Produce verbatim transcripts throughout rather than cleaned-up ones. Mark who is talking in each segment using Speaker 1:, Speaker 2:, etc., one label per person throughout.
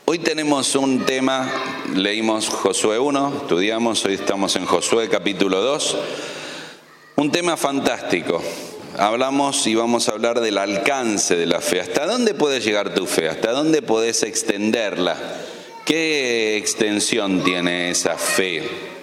Speaker 1: Hoy tenemos un tema, leímos Josué uno, estudiamos, hoy estamos en Josué capítulo dos, un tema fantástico. Hablamos y vamos a hablar del alcance de la fe. ¿Hasta dónde puede llegar tu fe? ¿Hasta dónde podés extenderla? ¿Qué extensión tiene esa fe?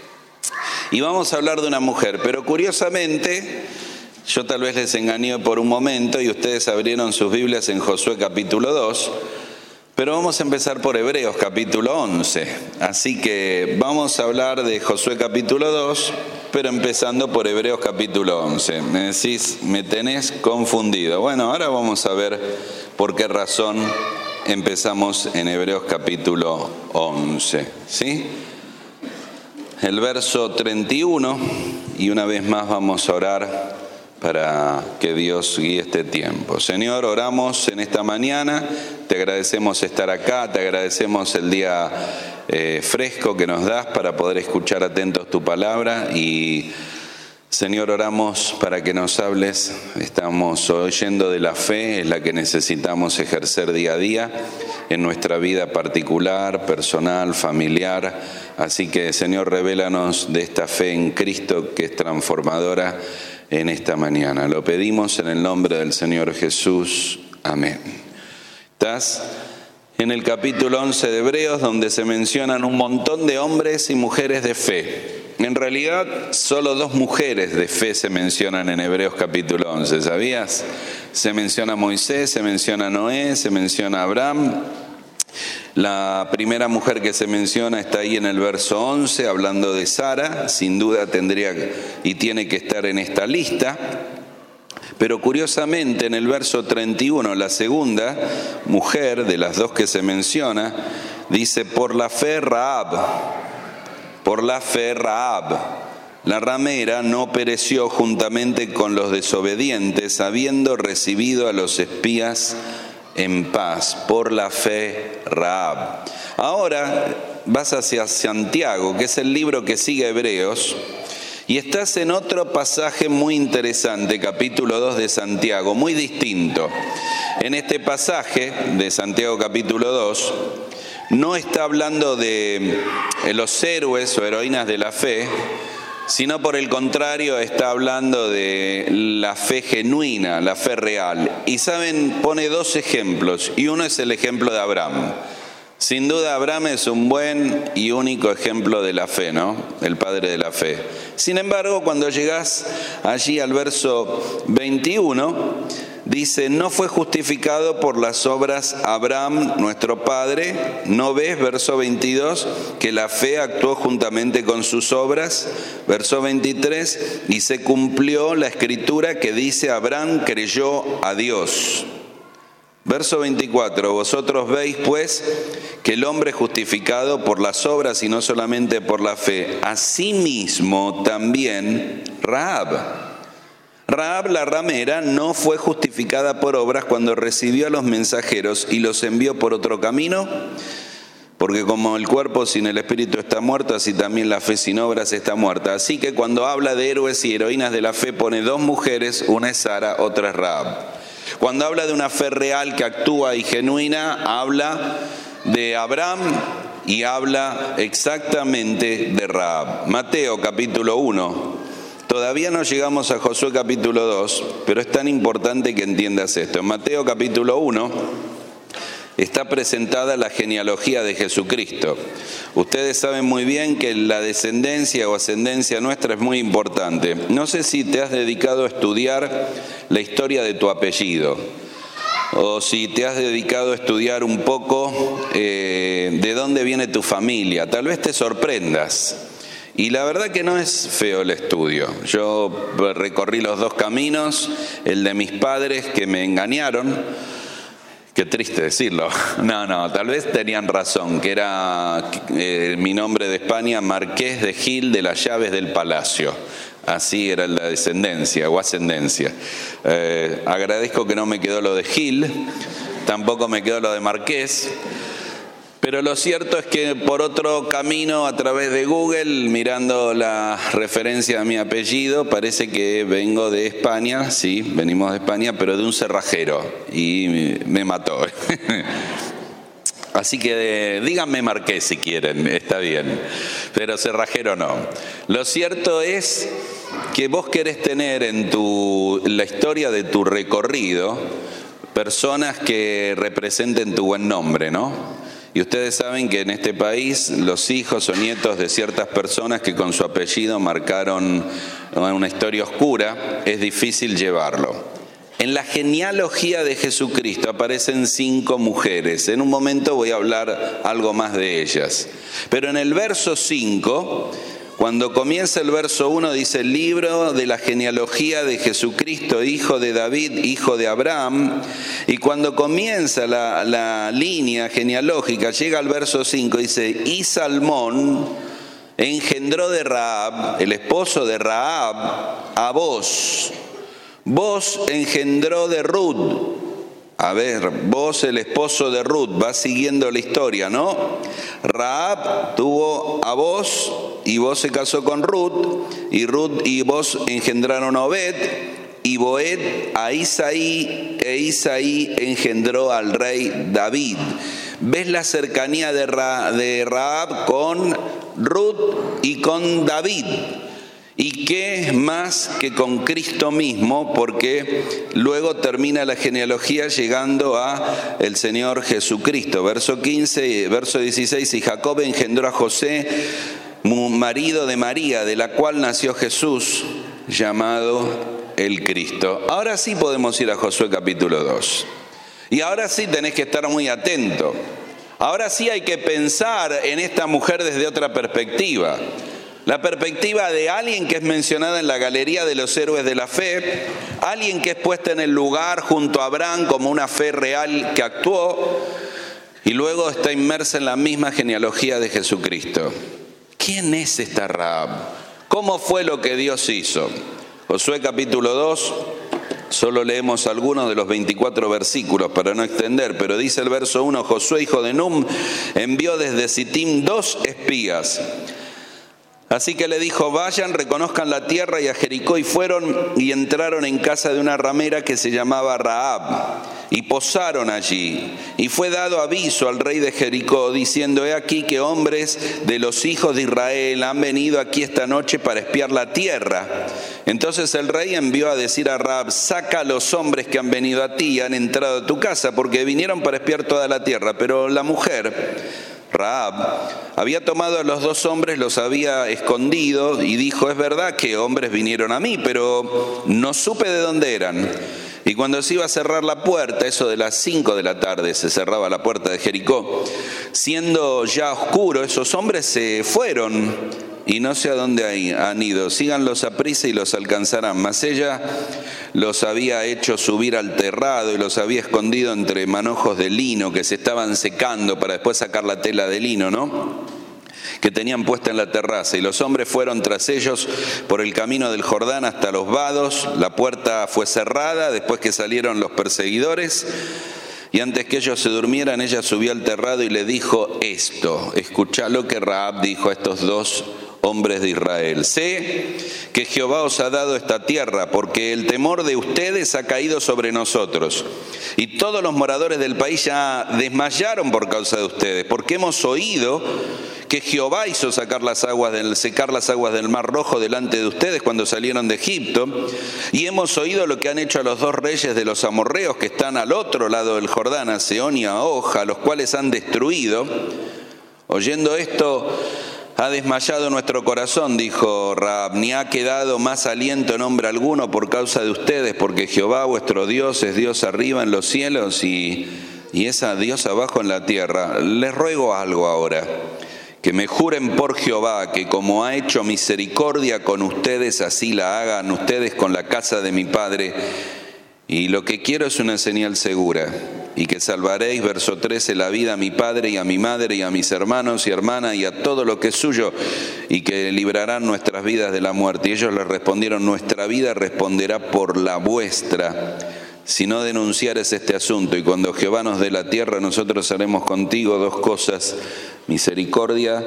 Speaker 1: Y vamos a hablar de una mujer, pero curiosamente, yo tal vez les engañé por un momento y ustedes abrieron sus Biblias en Josué capítulo dos, pero vamos a empezar por Hebreos capítulo once. Así que vamos a hablar de Josué capítulo dos, pero empezando por Hebreos capítulo once. Me decís, me tenés confundido. Bueno, ahora vamos a ver por qué razón empezamos en Hebreos capítulo once, ¿sí? El verso treinta y uno, y una vez más vamos a orar para que Dios guíe este tiempo. Señor, oramos en esta mañana, te agradecemos estar acá, te agradecemos el día eh, fresco que nos das para poder escuchar atentos tu palabra y, Señor, oramos para que nos hables. Estamos oyendo de la fe, es la que necesitamos ejercer día a día en nuestra vida particular, personal, familiar. Así que, Señor, revélanos de esta fe en Cristo que es transformadora en esta mañana. Lo pedimos en el nombre del Señor Jesús. Amén. Estás en el capítulo once de Hebreos, donde se mencionan un montón de hombres y mujeres de fe. En realidad, solo dos mujeres de fe se mencionan en Hebreos capítulo once, ¿sabías? Se menciona a Moisés, se menciona a Noé, se menciona a Abraham. La primera mujer que se menciona está ahí en el verso once, hablando de Sara. Sin duda tendría y tiene que estar en esta lista. Pero curiosamente, en el verso treinta y uno, la segunda mujer de las dos que se menciona, dice, por la fe Rahab. Por la fe Rahab, la ramera, no pereció juntamente con los desobedientes, habiendo recibido a los espías en paz. Por la fe Rahab. Ahora vas hacia Santiago, que es el libro que sigue Hebreos, y estás en otro pasaje muy interesante, capítulo dos de Santiago, muy distinto. En este pasaje de Santiago capítulo dos, no está hablando de los héroes o heroínas de la fe, sino por el contrario está hablando de la fe genuina, la fe real. Y saben, pone dos ejemplos, y uno es el ejemplo de Abraham. Sin duda Abraham es un buen y único ejemplo de la fe, ¿no? El padre de la fe. Sin embargo, cuando llegás allí al verso veintiuno, dice, no fue justificado por las obras Abraham, nuestro padre. ¿No ves, verso veintidós, que la fe actuó juntamente con sus obras? Verso veintitrés, y se cumplió la escritura que dice, Abraham creyó a Dios. Verso veinticuatro, vosotros veis pues que el hombre justificado por las obras y no solamente por la fe, asimismo también Rahab. Rahab la ramera no fue justificada por obras cuando recibió a los mensajeros y los envió por otro camino, porque como el cuerpo sin el espíritu está muerto, así también la fe sin obras está muerta. Así que cuando habla de héroes y heroínas de la fe pone dos mujeres, una es Sara, otra es Rahab. Cuando habla de una fe real que actúa y genuina, habla de Abraham y habla exactamente de Rahab. Mateo capítulo uno. Todavía no llegamos a Josué capítulo dos, pero es tan importante que entiendas esto. En Mateo capítulo uno está presentada la genealogía de Jesucristo. Ustedes saben muy bien que la descendencia o ascendencia nuestra es muy importante. No sé si te has dedicado a estudiar la historia de tu apellido, o si te has dedicado a estudiar un poco eh, de dónde viene tu familia. Tal vez te sorprendas. Y la verdad que no es feo el estudio. Yo recorrí los dos caminos, el de mis padres que me engañaron. Qué triste decirlo. No, no, tal vez tenían razón, que era eh, mi nombre de España, Marqués de Gil de las Llaves del Palacio. Así era la descendencia o ascendencia. Eh, agradezco que no me quedó lo de Gil, tampoco me quedó lo de Marqués. Pero lo cierto es que por otro camino, a través de Google, mirando la referencia a mi apellido, parece que vengo de España, sí, venimos de España, pero de un cerrajero, y me mató. Así que díganme Marqués si quieren, está bien, pero cerrajero no. Lo cierto es que vos querés tener en tu, la historia de tu recorrido personas que representen tu buen nombre, ¿no? Y ustedes saben que en este país los hijos o nietos de ciertas personas que con su apellido marcaron una historia oscura, es difícil llevarlo. En la genealogía de Jesucristo aparecen cinco mujeres. En un momento voy a hablar algo más de ellas. Pero en el verso cinco, cuando comienza el verso uno, dice: el libro de la genealogía de Jesucristo, hijo de David, hijo de Abraham. Y cuando comienza la, la línea genealógica, llega al verso cinco, dice: y Salmón engendró de Rahab, el esposo de Rahab, a Boz. Boz engendró de Ruth. A ver, Boz el esposo de Ruth, va siguiendo la historia, ¿no? Rahab tuvo a Boz y Boz se casó con Ruth, y Ruth y Boz engendraron a Obed, y Boed a Isaí, e Isaí engendró al rey David. ¿Ves la cercanía de, Ra, de Rahab con Ruth y con David? ¿Y qué más que con Cristo mismo? Porque luego termina la genealogía llegando a el Señor Jesucristo. Verso quince, verso dieciséis, y Jacob engendró a José, marido de María, de la cual nació Jesús, llamado el Cristo. Ahora sí podemos ir a Josué capítulo dos. Y ahora sí tenés que estar muy atento. Ahora sí hay que pensar en esta mujer desde otra perspectiva. La perspectiva de alguien que es mencionada en la galería de los héroes de la fe, alguien que es puesta en el lugar junto a Abraham como una fe real que actuó, y luego está inmersa en la misma genealogía de Jesucristo. ¿Quién es esta Rahab? ¿Cómo fue lo que Dios hizo? Josué capítulo dos, solo leemos algunos de los veinticuatro versículos para no extender, pero dice el verso uno: Josué hijo de Num envió desde Sittim dos espías. Así que le dijo: vayan, reconozcan la tierra y a Jericó, y fueron y entraron en casa de una ramera que se llamaba Rahab, y posaron allí. Y fue dado aviso al rey de Jericó, diciendo: he aquí que hombres de los hijos de Israel han venido aquí esta noche para espiar la tierra. Entonces el rey envió a decir a Rahab: saca a los hombres que han venido a ti y han entrado a tu casa, porque vinieron para espiar toda la tierra. Pero la mujer, Rahab, había tomado a los dos hombres, los había escondido y dijo: es verdad que hombres vinieron a mí, pero no supe de dónde eran. Y cuando se iba a cerrar la puerta, eso de las cinco de la tarde se cerraba la puerta de Jericó, siendo ya oscuro, esos hombres se fueron y no sé a dónde han ido. Síganlos a prisa y los alcanzarán. Mas ella los había hecho subir al terrado y los había escondido entre manojos de lino que se estaban secando para después sacar la tela de lino, ¿no?, que tenían puesta en la terraza. Y los hombres fueron tras ellos por el camino del Jordán hasta los vados. La puerta fue cerrada después que salieron los perseguidores. Y antes que ellos se durmieran, ella subió al terrado y le dijo esto. Escuchá lo que Rahab dijo a estos dos hombres de Israel: sé que Jehová os ha dado esta tierra, porque el temor de ustedes ha caído sobre nosotros, y todos los moradores del país ya desmayaron por causa de ustedes, porque hemos oído que Jehová hizo sacar las aguas del, secar las aguas del Mar Rojo delante de ustedes cuando salieron de Egipto, y hemos oído lo que han hecho a los dos reyes de los amorreos que están al otro lado del Jordán, a Sehón y a Og, a los cuales han destruido. Oyendo esto, ha desmayado nuestro corazón, dijo Rahab, ni ha quedado más aliento en hombre alguno por causa de ustedes, porque Jehová vuestro Dios es Dios arriba en los cielos y, y es a Dios abajo en la tierra. Les ruego algo ahora, que me juren por Jehová que como ha hecho misericordia con ustedes, así la hagan ustedes con la casa de mi padre. Y lo que quiero es una señal segura, y que salvaréis, verso trece, la vida a mi padre y a mi madre y a mis hermanos y hermanas y a todo lo que es suyo, y que librarán nuestras vidas de la muerte. Y ellos les respondieron: nuestra vida responderá por la vuestra, si no denunciares este asunto, y cuando Jehová nos dé la tierra, nosotros haremos contigo dos cosas: misericordia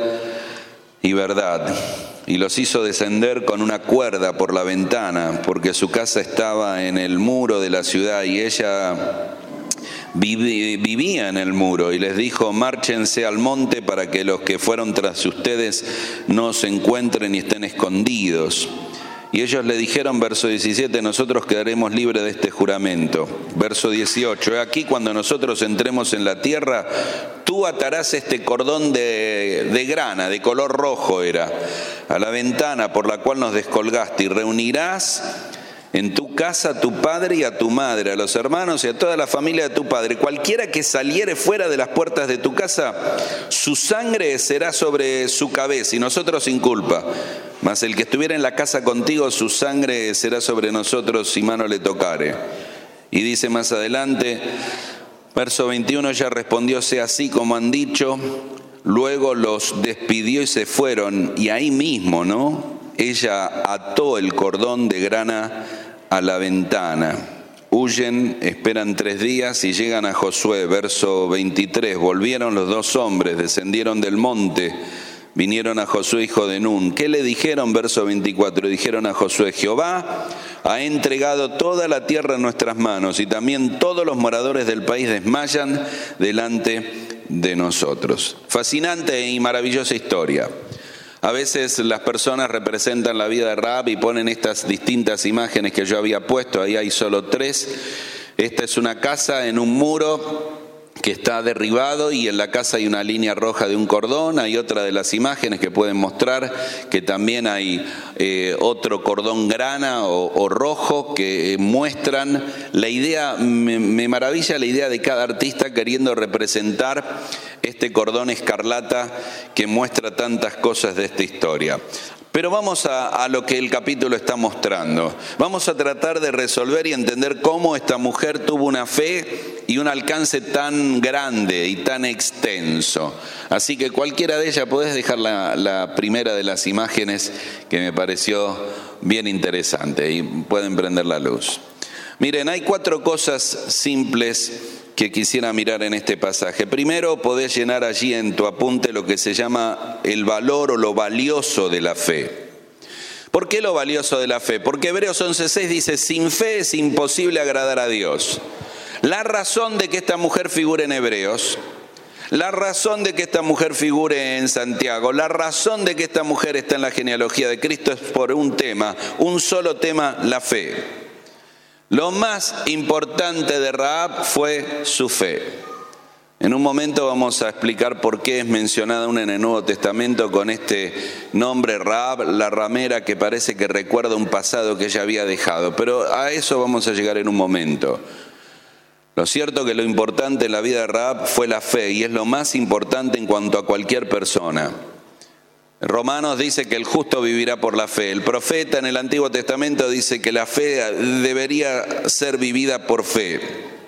Speaker 1: y verdad. Y los hizo descender con una cuerda por la ventana, porque su casa estaba en el muro de la ciudad, y ella vivía en el muro y les dijo: márchense al monte para que los que fueron tras ustedes no se encuentren y estén escondidos. Y ellos le dijeron, verso diecisiete, nosotros quedaremos libres de este juramento. Verso dieciocho, he aquí cuando nosotros entremos en la tierra, tú atarás este cordón de, de grana, de color rojo era, a la ventana por la cual nos descolgaste, y reunirás en tu casa a tu padre y a tu madre, a los hermanos y a toda la familia de tu padre. Cualquiera que saliere fuera de las puertas de tu casa, su sangre será sobre su cabeza y nosotros sin culpa. Mas el que estuviera en la casa contigo, su sangre será sobre nosotros si mano le tocare. Y dice más adelante, verso veintiuno, ella respondió, sea así como han dicho. Luego los despidió y se fueron, y ahí mismo, ¿no?, ella ató el cordón de grana a la ventana. Huyen, esperan tres días y llegan a Josué. Verso veintitrés, volvieron los dos hombres, descendieron del monte, vinieron a Josué hijo de Nun. ¿Qué le dijeron? Verso veinticuatro, dijeron a Josué, Jehová ha entregado toda la tierra en nuestras manos y también todos los moradores del país desmayan delante de nosotros. Fascinante y maravillosa historia. A veces las personas representan la vida de Rahab y ponen estas distintas imágenes que yo había puesto, ahí hay solo tres. Esta es una casa en un muro que está derribado y en la casa hay una línea roja de un cordón. Hay otra de las imágenes que pueden mostrar que también hay eh, otro cordón grana o, o rojo que eh, muestran la idea. Me, me maravilla la idea de cada artista queriendo representar este cordón escarlata que muestra tantas cosas de esta historia. Pero vamos a, a lo que el capítulo está mostrando. Vamos a tratar de resolver y entender cómo esta mujer tuvo una fe y un alcance tan grande y tan extenso. Así que cualquiera de ellas, podés dejar la, la primera de las imágenes que me pareció bien interesante y pueden prender la luz. Miren, hay cuatro cosas simples que quisiera mirar en este pasaje. Primero, podés llenar allí en tu apunte lo que se llama el valor o lo valioso de la fe. ¿Por qué lo valioso de la fe? Porque Hebreos once seis dice, sin fe es imposible agradar a Dios. La razón de que esta mujer figure en Hebreos, la razón de que esta mujer figure en Santiago, la razón de que esta mujer está en la genealogía de Cristo es por un tema, un solo tema, la fe. Lo más importante de Rahab fue su fe. En un momento vamos a explicar por qué es mencionada aún en el Nuevo Testamento con este nombre Rahab, la ramera, que parece que recuerda un pasado que ella había dejado. Pero a eso vamos a llegar en un momento. Lo cierto es que lo importante en la vida de Rahab fue la fe, y es lo más importante en cuanto a cualquier persona. Romanos dice que el justo vivirá por la fe. El profeta en el Antiguo Testamento dice que la fe debería ser vivida por fe.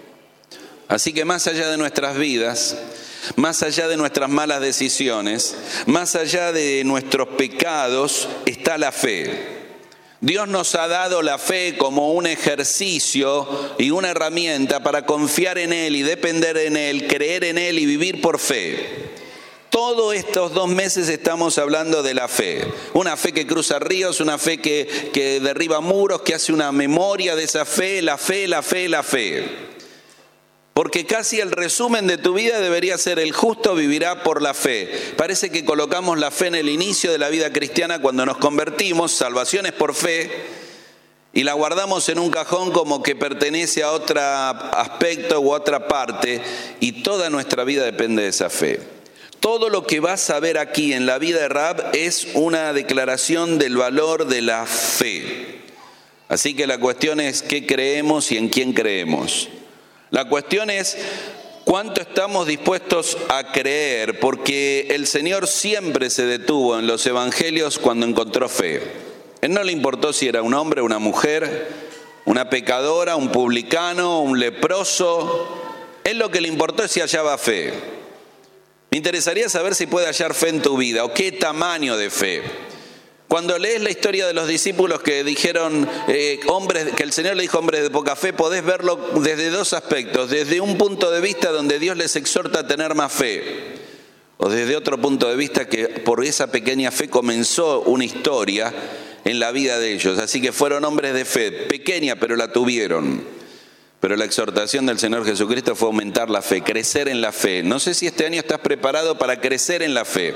Speaker 1: Así que más allá de nuestras vidas, más allá de nuestras malas decisiones, más allá de nuestros pecados, está la fe. Dios nos ha dado la fe como un ejercicio y una herramienta para confiar en Él y depender en Él, creer en Él y vivir por fe. Todos estos dos meses estamos hablando de la fe. Una fe que cruza ríos, una fe que, que derriba muros, que hace una memoria de esa fe, la fe, la fe, la fe. Porque casi el resumen de tu vida debería ser el justo vivirá por la fe. Parece que colocamos la fe en el inicio de la vida cristiana cuando nos convertimos, salvación es por fe, y la guardamos en un cajón como que pertenece a otro aspecto u otra parte, y toda nuestra vida depende de esa fe. Todo lo que vas a ver aquí en la vida de Rahab es una declaración del valor de la fe. Así que la cuestión es qué creemos y en quién creemos. La cuestión es cuánto estamos dispuestos a creer, porque el Señor siempre se detuvo en los evangelios cuando encontró fe. Él no le importó si era un hombre, una mujer, una pecadora, un publicano, un leproso. Él lo que le importó es si hallaba fe. Me interesaría saber si puede hallar fe en tu vida o qué tamaño de fe. Cuando lees la historia de los discípulos que dijeron, eh, hombres, que el Señor le dijo hombres de poca fe, podés verlo desde dos aspectos. Desde un punto de vista donde Dios les exhorta a tener más fe, o desde otro punto de vista que por esa pequeña fe comenzó una historia en la vida de ellos. Así que fueron hombres de fe, pequeña pero la tuvieron. Pero la exhortación del Señor Jesucristo fue aumentar la fe, crecer en la fe. No sé si este año estás preparado para crecer en la fe.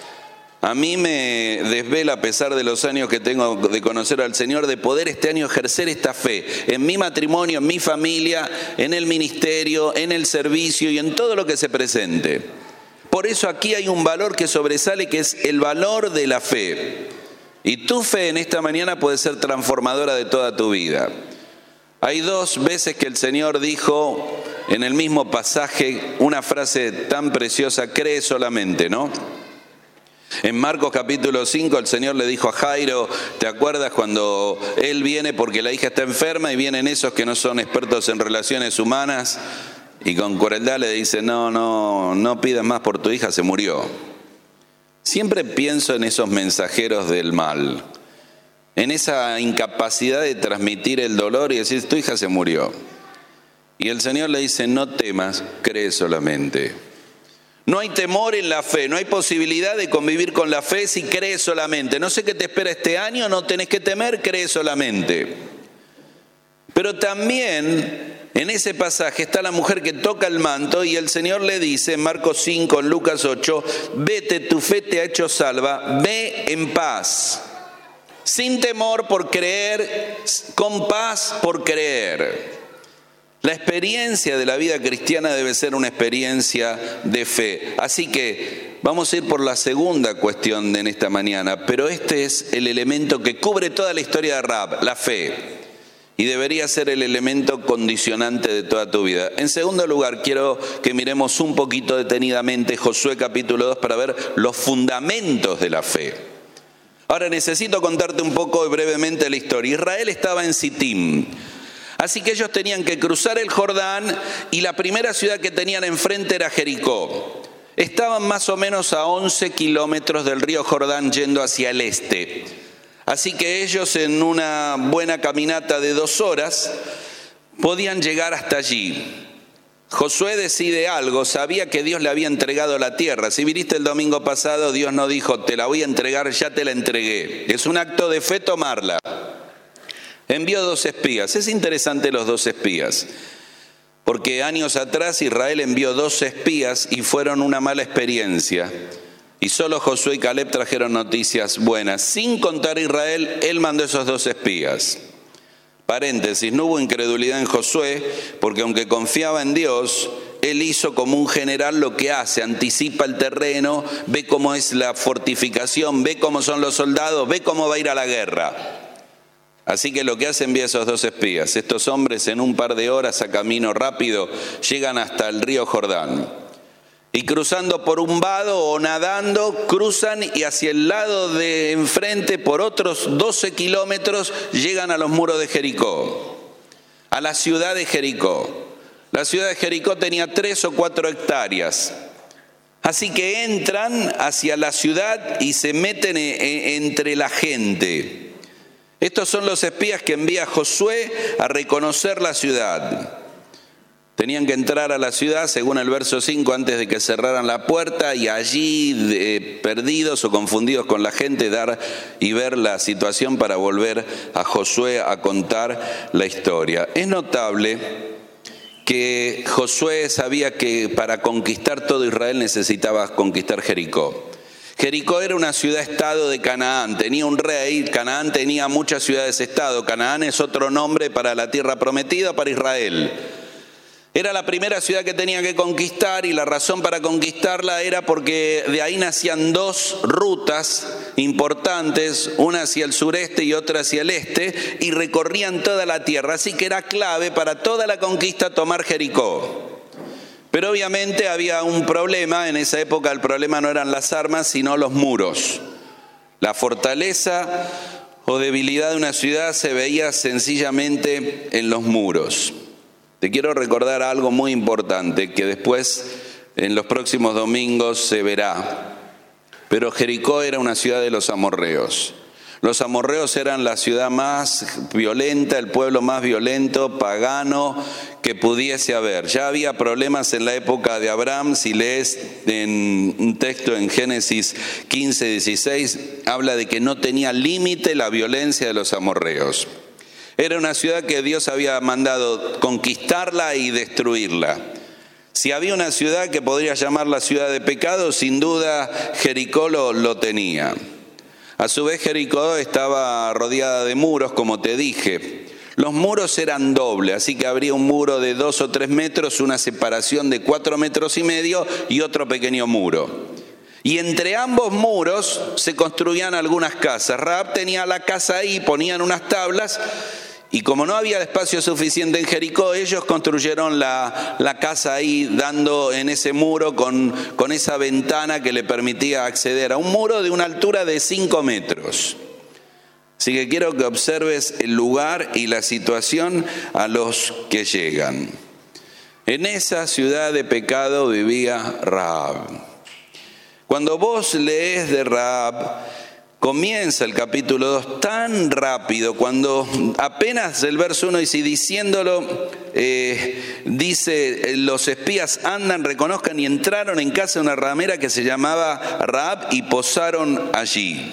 Speaker 1: A mí me desvela, a pesar de los años que tengo de conocer al Señor, de poder este año ejercer esta fe en mi matrimonio, en mi familia, en el ministerio, en el servicio y en todo lo que se presente. Por eso aquí hay un valor que sobresale, que es el valor de la fe. Y tu fe en esta mañana puede ser transformadora de toda tu vida. Hay dos veces que el Señor dijo en el mismo pasaje una frase tan preciosa: cree solamente, ¿no? En Marcos capítulo cinco el Señor le dijo a Jairo, ¿te acuerdas cuando él viene porque la hija está enferma y vienen esos que no son expertos en relaciones humanas y con crueldad le dicen, no, no, no pidas más por tu hija, se murió? Siempre pienso en esos mensajeros del mal, en esa incapacidad de transmitir el dolor y decir, tu hija se murió. Y el Señor le dice, no temas, cree solamente. No hay temor en la fe, no hay posibilidad de convivir con la fe si crees solamente. No sé qué te espera este año, no tenés que temer, cree solamente. Pero también en ese pasaje está la mujer que toca el manto y el Señor le dice en Marcos cinco, en Lucas ocho, vete, tu fe te ha hecho salva, ve en paz. Sin temor por creer, con paz por creer. La experiencia de la vida cristiana debe ser una experiencia de fe. Así que vamos a ir por la segunda cuestión de en esta mañana, pero este es el elemento que cubre toda la historia de Rahab, la fe. Y debería ser el elemento condicionante de toda tu vida. En segundo lugar, quiero que miremos un poquito detenidamente Josué capítulo dos para ver los fundamentos de la fe. Ahora necesito contarte un poco brevemente la historia. Israel estaba en Sittim. Así que ellos tenían que cruzar el Jordán y la primera ciudad que tenían enfrente era Jericó. Estaban más o menos a once kilómetros del río Jordán yendo hacia el este. Así que ellos en una buena caminata de dos horas podían llegar hasta allí. Josué decide algo, sabía que Dios le había entregado la tierra. Si viniste el domingo pasado, Dios no dijo, te la voy a entregar, ya te la entregué. Es un acto de fe tomarla. Envió dos espías. Es interesante los dos espías, porque años atrás Israel envió dos espías y fueron una mala experiencia. Y solo Josué y Caleb trajeron noticias buenas. Sin contar Israel, él mandó esos dos espías. Paréntesis, no hubo incredulidad en Josué, porque aunque confiaba en Dios, él hizo como un general lo que hace, anticipa el terreno, ve cómo es la fortificación, ve cómo son los soldados, ve cómo va a ir a la guerra. Así que lo que hace, envía esos dos espías. Estos hombres en un par de horas a camino rápido llegan hasta el río Jordán. Y cruzando por un vado o nadando, cruzan y hacia el lado de enfrente por otros doce kilómetros llegan a los muros de Jericó, a la ciudad de Jericó. La ciudad de Jericó tenía tres o cuatro hectáreas. Así que entran hacia la ciudad y se meten entre la gente. Estos son los espías que envía Josué a reconocer la ciudad. Tenían que entrar a la ciudad, según el verso cinco, antes de que cerraran la puerta y allí, eh, perdidos o confundidos con la gente, dar y ver la situación para volver a Josué a contar la historia. Es notable que Josué sabía que para conquistar todo Israel necesitaba conquistar Jericó. Jericó era una ciudad-estado de Canaán, tenía un rey, Canaán tenía muchas ciudades-estado, Canaán es otro nombre para la tierra prometida, para Israel. Era la primera ciudad que tenía que conquistar y la razón para conquistarla era porque de ahí nacían dos rutas importantes, una hacia el sureste y otra hacia el este, y recorrían toda la tierra, así que era clave para toda la conquista tomar Jericó. Pero obviamente había un problema, en esa época el problema no eran las armas, sino los muros. La fortaleza o debilidad de una ciudad se veía sencillamente en los muros. Te quiero recordar algo muy importante que después en los próximos domingos se verá. Pero Jericó era una ciudad de los amorreos. Los amorreos eran la ciudad más violenta, el pueblo más violento, pagano que pudiese haber. Ya había problemas en la época de Abraham. Si lees en un texto en Génesis quince, dieciséis, habla de que no tenía límite la violencia de los amorreos. Era una ciudad que Dios había mandado conquistarla y destruirla. Si había una ciudad que podría llamar la ciudad de pecado, sin duda Jericó lo, lo tenía. A su vez, Jericó estaba rodeada de muros, como te dije. Los muros eran dobles, así que habría un muro de dos o tres metros, una separación de cuatro metros y medio y otro pequeño muro. Y entre ambos muros se construían algunas casas. Rahab tenía la casa ahí, ponían unas tablas, y como no había espacio suficiente en Jericó, ellos construyeron la, la casa ahí, dando en ese muro con, con esa ventana que le permitía acceder a un muro de una altura de cinco metros. Así que quiero que observes el lugar y la situación a los que llegan. En esa ciudad de pecado vivía Rahab. Cuando vos lees de Rahab, comienza el capítulo dos tan rápido, cuando apenas el verso uno dice, diciéndolo, eh, dice, los espías andan, reconozcan y entraron en casa de una ramera que se llamaba Rahab y posaron allí.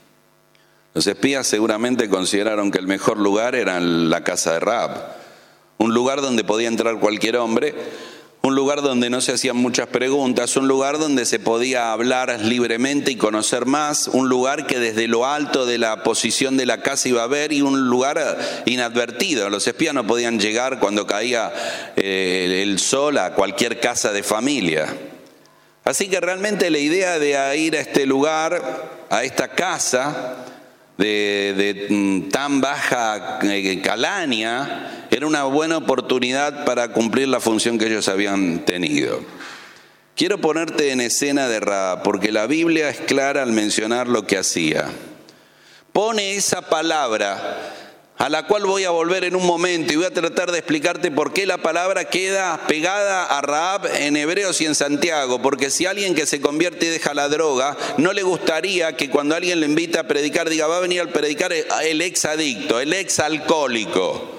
Speaker 1: Los espías seguramente consideraron que el mejor lugar era la casa de Rahab, un lugar donde podía entrar cualquier hombre, un lugar donde no se hacían muchas preguntas, un lugar donde se podía hablar libremente y conocer más, un lugar que desde lo alto de la posición de la casa iba a ver, y un lugar inadvertido. Los espías no podían llegar cuando caía eh, el sol a cualquier casa de familia. Así que realmente la idea de ir a este lugar, a esta casa de, de tan baja calaña, era una buena oportunidad para cumplir la función que ellos habían tenido. Quiero ponerte en escena de Rahab, porque la Biblia es clara al mencionar lo que hacía. Pone esa palabra, a la cual voy a volver en un momento, y voy a tratar de explicarte por qué la palabra queda pegada a Rahab en Hebreos y en Santiago, porque si alguien que se convierte y deja la droga, no le gustaría que cuando alguien le invita a predicar, diga, va a venir al predicar el ex adicto, el ex alcohólico.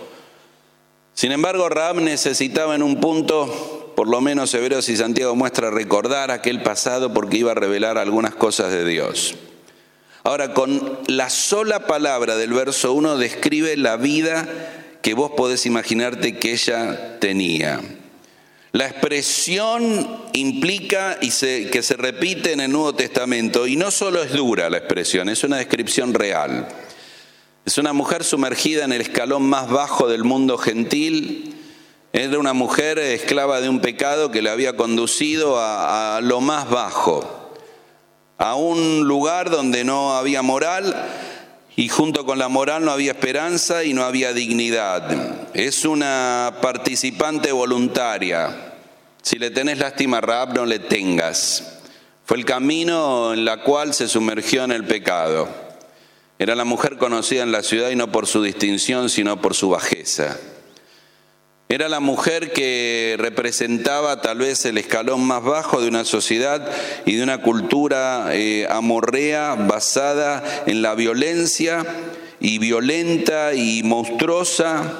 Speaker 1: Sin embargo, Rahab necesitaba en un punto, por lo menos Hebreos y Santiago muestra, recordar aquel pasado, porque iba a revelar algunas cosas de Dios. Ahora, con la sola palabra del verso uno describe la vida que vos podés imaginarte que ella tenía. La expresión implica y se, que se repite en el Nuevo Testamento, y no solo es dura la expresión, es una descripción real. Es una mujer sumergida en el escalón más bajo del mundo gentil. Era una mujer esclava de un pecado que le había conducido a, a lo más bajo, a un lugar donde no había moral, y junto con la moral no había esperanza y no había dignidad. Es una participante voluntaria. Si le tenés lástima a Rahab, no le tengas. Fue el camino en el cual se sumergió en el pecado. Era la mujer conocida en la ciudad, y no por su distinción, sino por su bajeza. Era la mujer que representaba tal vez el escalón más bajo de una sociedad y de una cultura eh, amorrea, basada en la violencia, y violenta y monstruosa.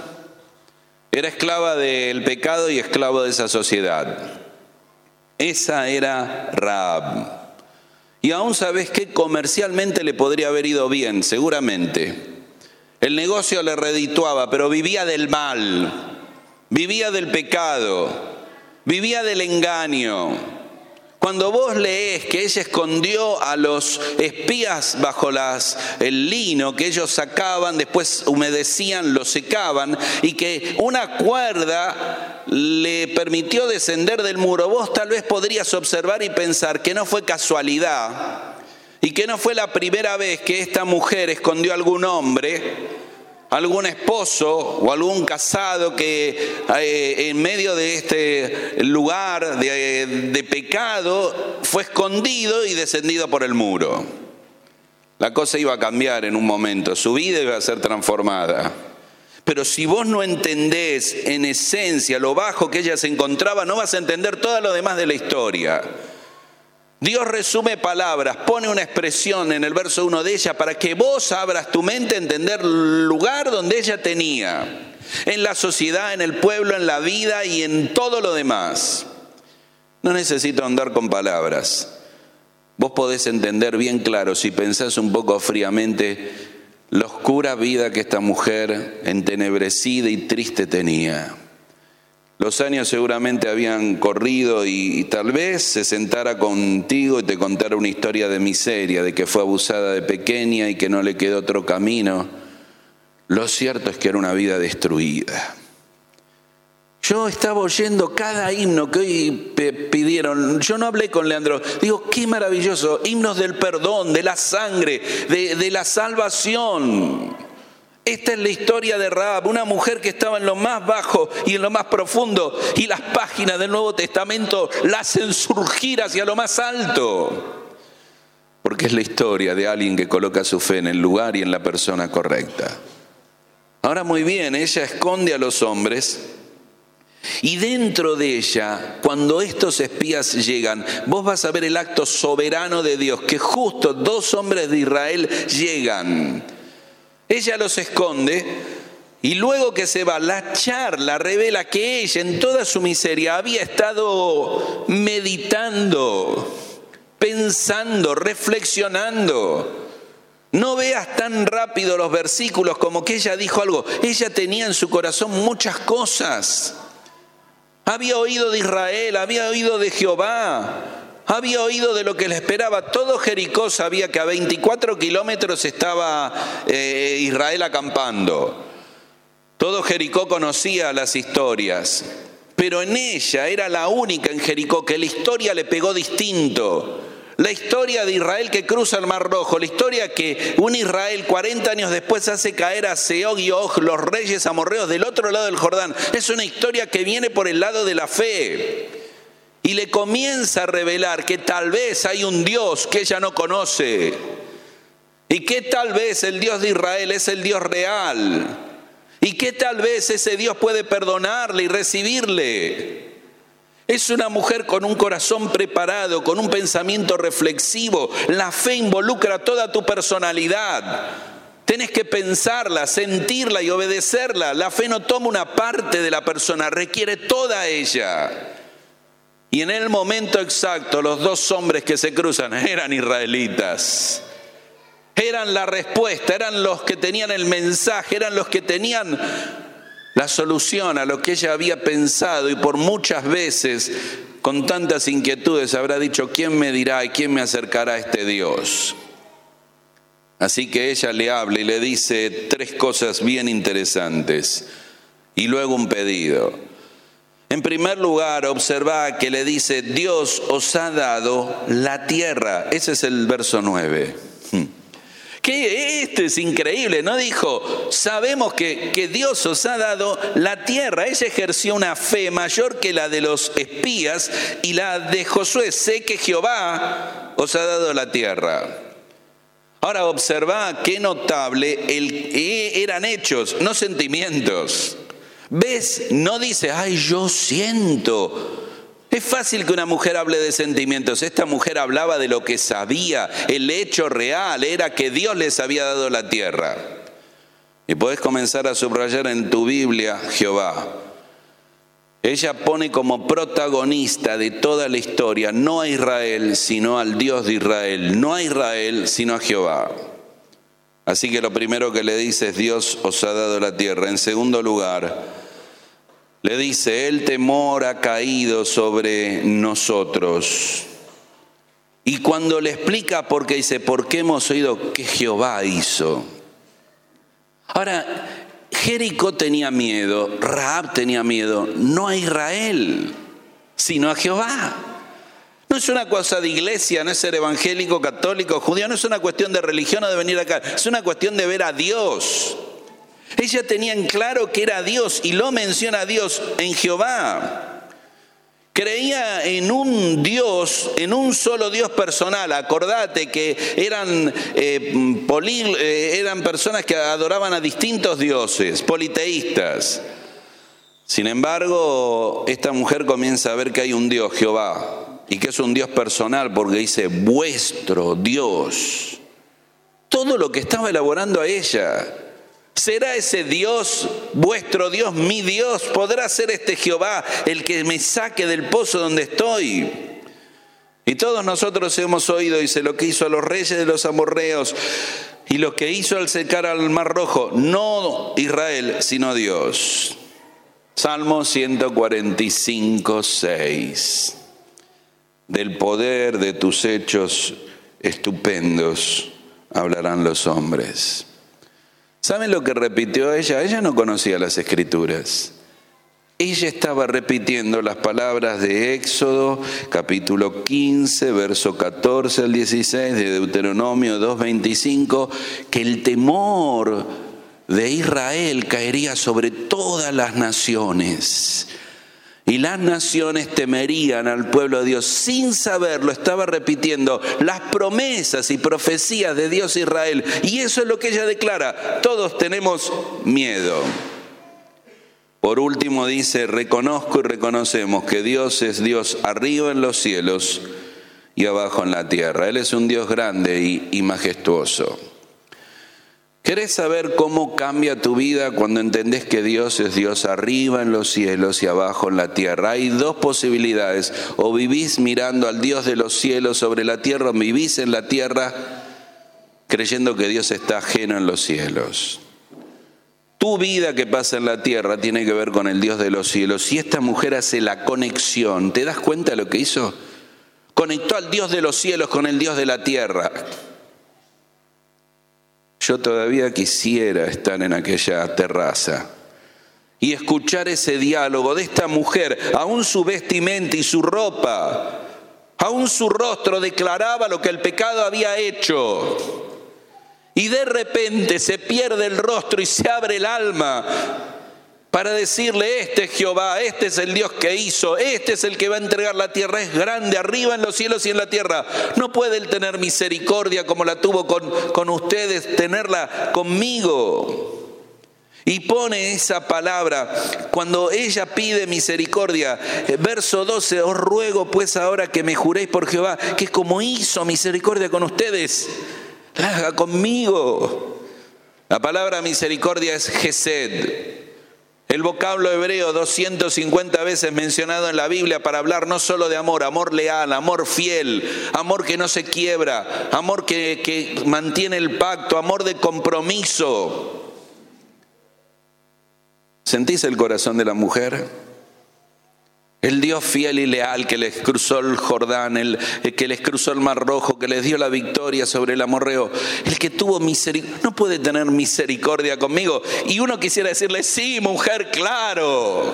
Speaker 1: Era esclava del pecado y esclava de esa sociedad. Esa era Rahab. Y aún sabes que comercialmente le podría haber ido bien, seguramente. El negocio le redituaba, pero vivía del mal, vivía del pecado, vivía del engaño. Cuando vos leés que ella escondió a los espías bajo las, el lino que ellos sacaban, después humedecían, lo secaban, y que una cuerda le permitió descender del muro, vos tal vez podrías observar y pensar que no fue casualidad, y que no fue la primera vez que esta mujer escondió a algún hombre, algún esposo o algún casado que eh, en medio de este lugar de, de pecado fue escondido y descendido por el muro. La cosa iba a cambiar en un momento, su vida iba a ser transformada. Pero si vos no entendés en esencia lo bajo que ella se encontraba, no vas a entender todo lo demás de la historia. Dios resume palabras, pone una expresión en el verso uno de ella para que vos abras tu mente a entender el lugar donde ella tenía, en la sociedad, en el pueblo, en la vida y en todo lo demás. No necesito andar con palabras. Vos podés entender bien claro, si pensás un poco fríamente, la oscura vida que esta mujer entenebrecida y triste tenía. Los años seguramente habían corrido y, y tal vez se sentara contigo y te contara una historia de miseria, de que fue abusada de pequeña y que no le quedó otro camino. Lo cierto es que era una vida destruida. Yo estaba oyendo cada himno que hoy pidieron. Yo no hablé con Leandro. Digo, qué maravilloso. Himnos del perdón, de la sangre, de, de la salvación. Esta es la historia de Rahab, una mujer que estaba en lo más bajo y en lo más profundo, y las páginas del Nuevo Testamento la hacen surgir hacia lo más alto. Porque es la historia de alguien que coloca su fe en el lugar y en la persona correcta. Ahora muy bien, ella esconde a los hombres. Y dentro de ella, cuando estos espías llegan, vos vas a ver el acto soberano de Dios, que justo dos hombres de Israel llegan. Ella los esconde y luego que se va, la charla revela que ella en toda su miseria había estado meditando, pensando, reflexionando. No veas tan rápido los versículos como que ella dijo algo. Ella tenía en su corazón muchas cosas. Había oído de Israel, había oído de Jehová. Había oído de lo que le esperaba. Todo Jericó sabía que a veinticuatro kilómetros estaba eh, Israel acampando. Todo Jericó conocía las historias. Pero en ella era la única en Jericó que la historia le pegó distinto. La historia de Israel que cruza el Mar Rojo. La historia que un Israel cuarenta años después hace caer a Sehón y Og, los reyes amorreos del otro lado del Jordán. Es una historia que viene por el lado de la fe. Y le comienza a revelar que tal vez hay un Dios que ella no conoce. Y que tal vez el Dios de Israel es el Dios real. Y que tal vez ese Dios puede perdonarle y recibirle. Es una mujer con un corazón preparado, con un pensamiento reflexivo. La fe involucra toda tu personalidad. Tenés que pensarla, sentirla y obedecerla. La fe no toma una parte de la persona, requiere toda ella. Y en el momento exacto, los dos hombres que se cruzan eran israelitas. Eran la respuesta, eran los que tenían el mensaje, eran los que tenían la solución a lo que ella había pensado. Y por muchas veces, con tantas inquietudes, habrá dicho, ¿quién me dirá y quién me acercará a este Dios? Así que ella le habla y le dice tres cosas bien interesantes. Y luego un pedido. En primer lugar, observa que le dice, Dios os ha dado la tierra. Ese es el verso nueve. Que este es increíble, ¿no? Dijo, sabemos que, que Dios os ha dado la tierra. Ella ejerció una fe mayor que la de los espías y la de Josué. Sé que Jehová os ha dado la tierra. Ahora observa qué notable, el, eran hechos, no sentimientos. ¿Ves? No dice, ay, yo siento. Es fácil que una mujer hable de sentimientos. Esta mujer hablaba de lo que sabía. El hecho real era que Dios les había dado la tierra. Y podés comenzar a subrayar en tu Biblia Jehová. Ella pone como protagonista de toda la historia no a Israel, sino al Dios de Israel. No a Israel, sino a Jehová. Así que lo primero que le dice es, Dios os ha dado la tierra. En segundo lugar, le dice, el temor ha caído sobre nosotros. Y cuando le explica por qué, dice, porque hemos oído que Jehová hizo. Ahora, Jericó tenía miedo, Rahab tenía miedo, no a Israel, sino a Jehová. No es una cosa de iglesia, no es ser evangélico, católico, judío, no es una cuestión de religión o de venir acá, es una cuestión de ver a Dios. Ella tenía en claro que era Dios y lo menciona a Dios en Jehová. Creía en un Dios, en un solo Dios personal. Acordate que eran, eh, poli, eh, eran personas que adoraban a distintos dioses, politeístas. Sin embargo, esta mujer comienza a ver que hay un Dios, Jehová, y que es un Dios personal porque dice, vuestro Dios. Todo lo que estaba elaborando a ella. ¿Será ese Dios, vuestro Dios, mi Dios? ¿Podrá ser este Jehová el que me saque del pozo donde estoy? Y todos nosotros hemos oído, dice, lo que hizo a los reyes de los amorreos. Y lo que hizo al secar al Mar Rojo, no Israel, sino Dios. Salmo ciento cuarenta y cinco, seis. Del poder de tus hechos estupendos hablarán los hombres. ¿Saben lo que repitió ella? Ella no conocía las Escrituras. Ella estaba repitiendo las palabras de Éxodo, capítulo quince, verso catorce al dieciséis, de Deuteronomio dos, veinticinco, que el temor de Israel caería sobre todas las naciones. Y las naciones temerían al pueblo de Dios. Sin saberlo, estaba repitiendo las promesas y profecías de Dios a Israel. Y eso es lo que ella declara. Todos tenemos miedo. Por último dice, reconozco y reconocemos que Dios es Dios arriba en los cielos y abajo en la tierra. Él es un Dios grande y, y majestuoso. ¿Querés saber cómo cambia tu vida cuando entendés que Dios es Dios arriba en los cielos y abajo en la tierra? Hay dos posibilidades. O vivís mirando al Dios de los cielos sobre la tierra, o vivís en la tierra creyendo que Dios está ajeno en los cielos. Tu vida que pasa en la tierra tiene que ver con el Dios de los cielos. Si esta mujer hace la conexión, ¿te das cuenta de lo que hizo? Conectó al Dios de los cielos con el Dios de la tierra. Yo todavía quisiera estar en aquella terraza y escuchar ese diálogo de esta mujer. Aún su vestimenta y su ropa, aún su rostro declaraba lo que el pecado había hecho. Y de repente se pierde el rostro y se abre el alma para decirle, este es Jehová, este es el Dios que hizo, este es el que va a entregar la tierra, es grande arriba en los cielos y en la tierra. No puede Él tener misericordia como la tuvo con, con ustedes, tenerla conmigo. Y pone esa palabra, cuando ella pide misericordia, verso doce, os ruego pues ahora que me juréis por Jehová, que como hizo misericordia con ustedes, la haga conmigo. La palabra misericordia es Gesed. El vocablo hebreo doscientas cincuenta veces mencionado en la Biblia para hablar no solo de amor, amor leal, amor fiel, amor que no se quiebra, amor que, que mantiene el pacto, amor de compromiso. ¿Sentís el corazón de la mujer? El Dios fiel y leal que les cruzó el Jordán, el, el que les cruzó el Mar Rojo, que les dio la victoria sobre el amorreo, el que tuvo misericordia, no puede tener misericordia conmigo. Y uno quisiera decirle, sí, mujer, claro.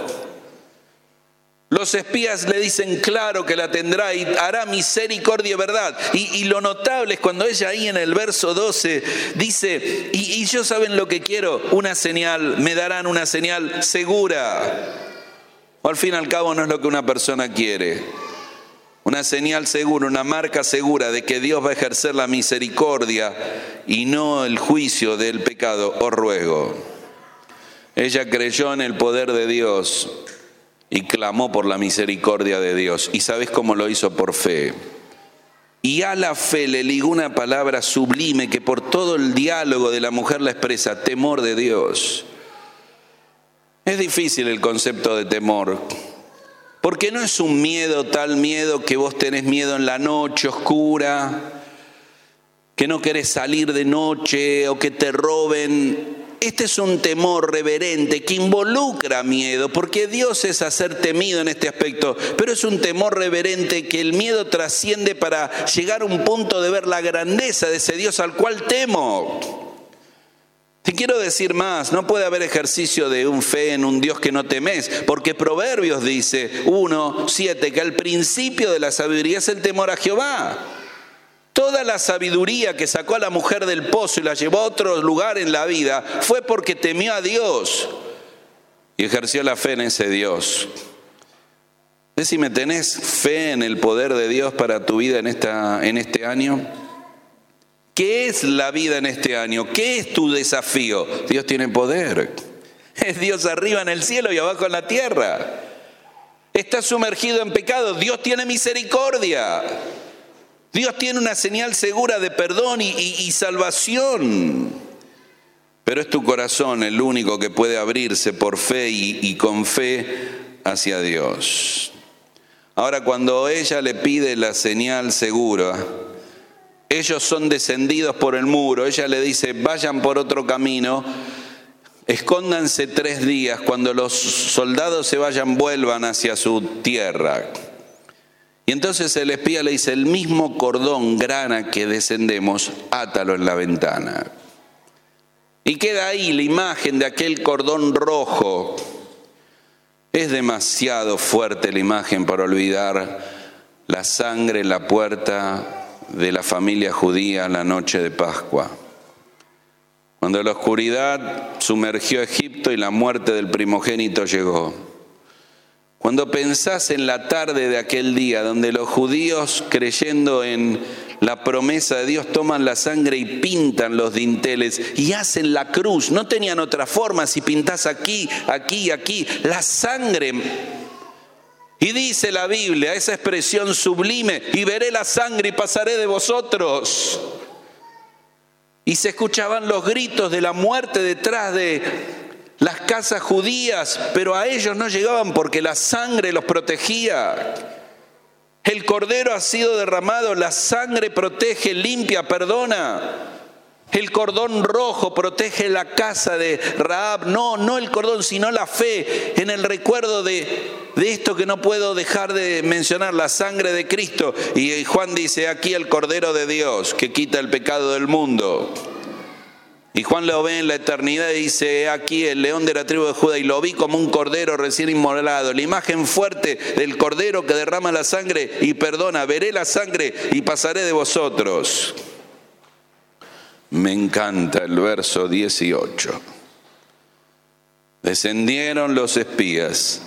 Speaker 1: Los espías le dicen, claro que la tendrá y hará misericordia y verdad. Y, y lo notable es cuando ella ahí en el verso doce dice, y, y yo saben lo que quiero, una señal, me darán una señal segura. O al fin y al cabo no es lo que una persona quiere. Una señal segura, una marca segura de que Dios va a ejercer la misericordia y no el juicio del pecado. Os ruego. Ella creyó en el poder de Dios y clamó por la misericordia de Dios. ¿Y sabes cómo lo hizo? Por fe. Y a la fe le ligó una palabra sublime que por todo el diálogo de la mujer la expresa, temor de Dios. Es difícil el concepto de temor, porque no es un miedo, tal miedo que vos tenés miedo en la noche oscura, que no querés salir de noche o que te roben. Este es un temor reverente que involucra miedo, porque Dios es a ser temido en este aspecto, pero es un temor reverente que el miedo trasciende para llegar a un punto de ver la grandeza de ese Dios al cual temo. Te quiero decir más, no puede haber ejercicio de un fe en un Dios que no temes, porque Proverbios dice uno, siete, que al principio de la sabiduría es el temor a Jehová. Toda la sabiduría que sacó a la mujer del pozo y la llevó a otro lugar en la vida fue porque temió a Dios y ejerció la fe en ese Dios. Decime, ¿tenés fe en el poder de Dios para tu vida en, esta, en este año? ¿Qué es la vida en este año? ¿Qué es tu desafío? Dios tiene poder. Es Dios arriba en el cielo y abajo en la tierra. Estás sumergido en pecado. Dios tiene misericordia. Dios tiene una señal segura de perdón y, y, y salvación. Pero es tu corazón el único que puede abrirse por fe y, y con fe hacia Dios. Ahora, cuando ella le pide la señal segura, ellos son descendidos por el muro. Ella le dice, vayan por otro camino, escóndanse tres días, cuando los soldados se vayan, vuelvan hacia su tierra. Y entonces el espía le dice, el mismo cordón grana que descendemos, átalo en la ventana. Y queda ahí la imagen de aquel cordón rojo. Es demasiado fuerte la imagen para olvidar la sangre en la puerta de la familia judía la noche de Pascua, cuando la oscuridad sumergió a Egipto y la muerte del primogénito llegó. Cuando pensás en la tarde de aquel día, donde los judíos, creyendo en la promesa de Dios, toman la sangre y pintan los dinteles y hacen la cruz. No tenían otra forma. Si pintás aquí, aquí, aquí, la sangre. Y dice la Biblia, esa expresión sublime, y veré la sangre y pasaré de vosotros. Y se escuchaban los gritos de la muerte detrás de las casas judías, pero a ellos no llegaban porque la sangre los protegía. El cordero ha sido derramado, la sangre protege, limpia, perdona. El cordón rojo protege la casa de Rahab. No, no el cordón, sino la fe, en el recuerdo de, de esto que no puedo dejar de mencionar, la sangre de Cristo. Y Juan dice, aquí el Cordero de Dios que quita el pecado del mundo. Y Juan lo ve en la eternidad y dice, aquí el león de la tribu de Judá, y lo vi como un cordero recién inmolado. La imagen fuerte del cordero que derrama la sangre y perdona, veré la sangre y pasaré de vosotros. Me encanta el verso dieciocho. Descendieron los espías.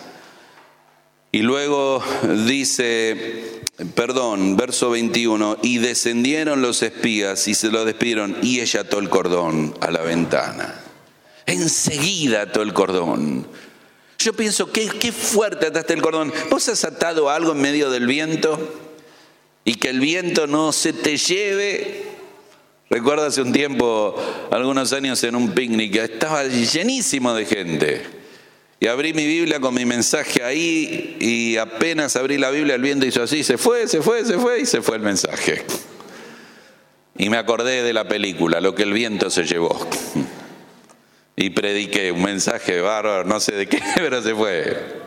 Speaker 1: Y luego dice, perdón, verso veintiuno, y descendieron los espías y se lo despidieron, y ella ató el cordón a la ventana. Enseguida ató el cordón. Yo pienso, qué, qué fuerte ataste el cordón. ¿Vos has atado algo en medio del viento? Y que el viento no se te lleve. Recuerdo hace un tiempo, algunos años, en un picnic, estaba llenísimo de gente. Y abrí mi Biblia con mi mensaje ahí, y apenas abrí la Biblia, el viento hizo así, se fue, se fue, se fue, y se fue el mensaje. Y me acordé de la película, Lo que el viento se llevó. Y prediqué un mensaje bárbaro, no sé de qué, pero se fue.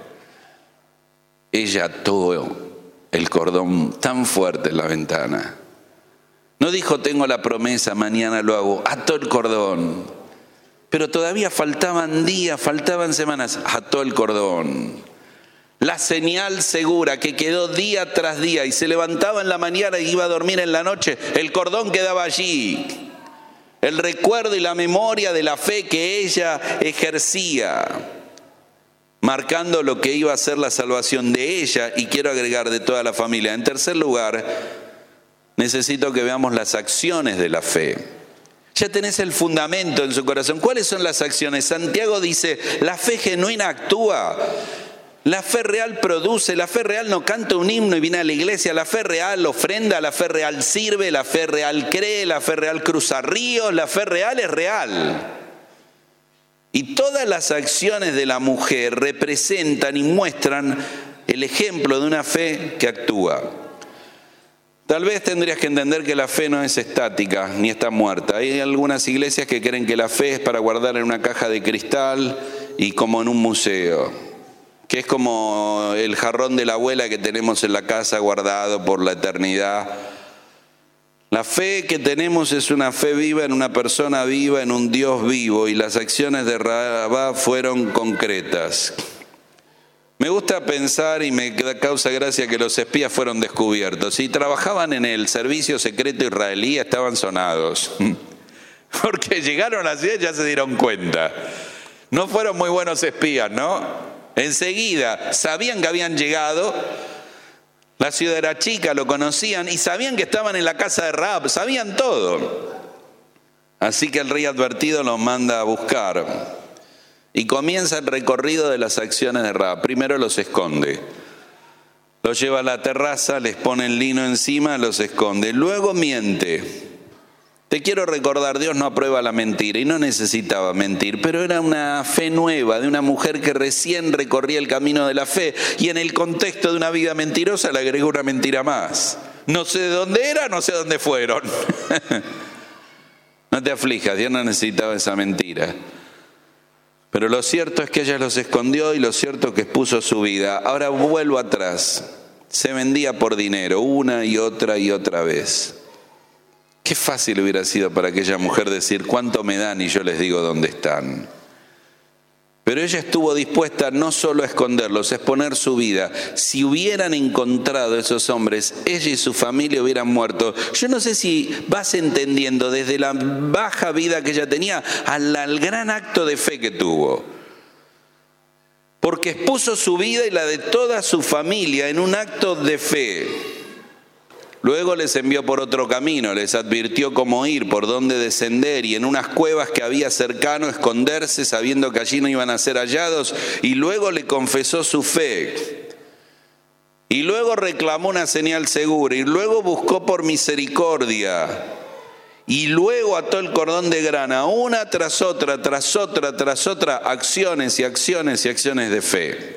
Speaker 1: Ella ató el cordón tan fuerte en la ventana. No dijo, tengo la promesa, mañana lo hago. Ató el cordón. Pero todavía faltaban días, faltaban semanas. Ató el cordón. La señal segura que quedó día tras día, y se levantaba en la mañana y iba a dormir en la noche. El cordón quedaba allí. El recuerdo y la memoria de la fe que ella ejercía, marcando lo que iba a ser la salvación de ella, y quiero agregar de toda la familia. En tercer lugar, necesito que veamos las acciones de la fe. Ya tenés el fundamento en su corazón. ¿Cuáles son las acciones? Santiago dice, la fe genuina actúa. La fe real produce. La fe real no canta un himno y viene a la iglesia. La fe real ofrenda. La fe real sirve. La fe real cree. La fe real cruza ríos. La fe real es real. Y todas las acciones de la mujer representan y muestran el ejemplo de una fe que actúa. Tal vez tendrías que entender que la fe no es estática ni está muerta. Hay algunas iglesias que creen que la fe es para guardar en una caja de cristal y como en un museo, que es como el jarrón de la abuela que tenemos en la casa guardado por la eternidad. La fe que tenemos es una fe viva en una persona viva, en un Dios vivo, y las acciones de Rahab fueron concretas. Me gusta pensar, y me causa gracia, que los espías fueron descubiertos. Si trabajaban en el servicio secreto israelí, estaban sonados. Porque llegaron a la ciudad y ya se dieron cuenta. No fueron muy buenos espías, ¿no? Enseguida sabían que habían llegado. La ciudad era chica, lo conocían, y sabían que estaban en la casa de Rahab. Sabían todo. Así que el rey advertido los manda a buscar. Y comienza el recorrido de las acciones de Rahab. Primero los esconde. Los lleva a la terraza, les pone el lino encima, los esconde. Luego miente. Te quiero recordar, Dios no aprueba la mentira y no necesitaba mentir, pero era una fe nueva de una mujer que recién recorría el camino de la fe, y en el contexto de una vida mentirosa le agregó una mentira más. No sé de dónde era, no sé dónde fueron. No te aflijas, Dios no necesitaba esa mentira. Pero lo cierto es que ella los escondió y lo cierto es que expuso su vida. Ahora vuelvo atrás. Se vendía por dinero una y otra y otra vez. Qué fácil hubiera sido para aquella mujer decir cuánto me dan y yo les digo dónde están. Pero ella estuvo dispuesta no solo a esconderlos, a exponer su vida. Si hubieran encontrado a esos hombres, ella y su familia hubieran muerto. Yo no sé si vas entendiendo desde la baja vida que ella tenía al, al gran acto de fe que tuvo. Porque expuso su vida y la de toda su familia en un acto de fe. Luego les envió por otro camino, les advirtió cómo ir, por dónde descender y en unas cuevas que había cercano esconderse sabiendo que allí no iban a ser hallados, y luego le confesó su fe. Y luego reclamó una señal segura y luego buscó por misericordia. Y luego ató el cordón de grana, una tras otra, tras otra, tras otra, acciones y acciones y acciones de fe.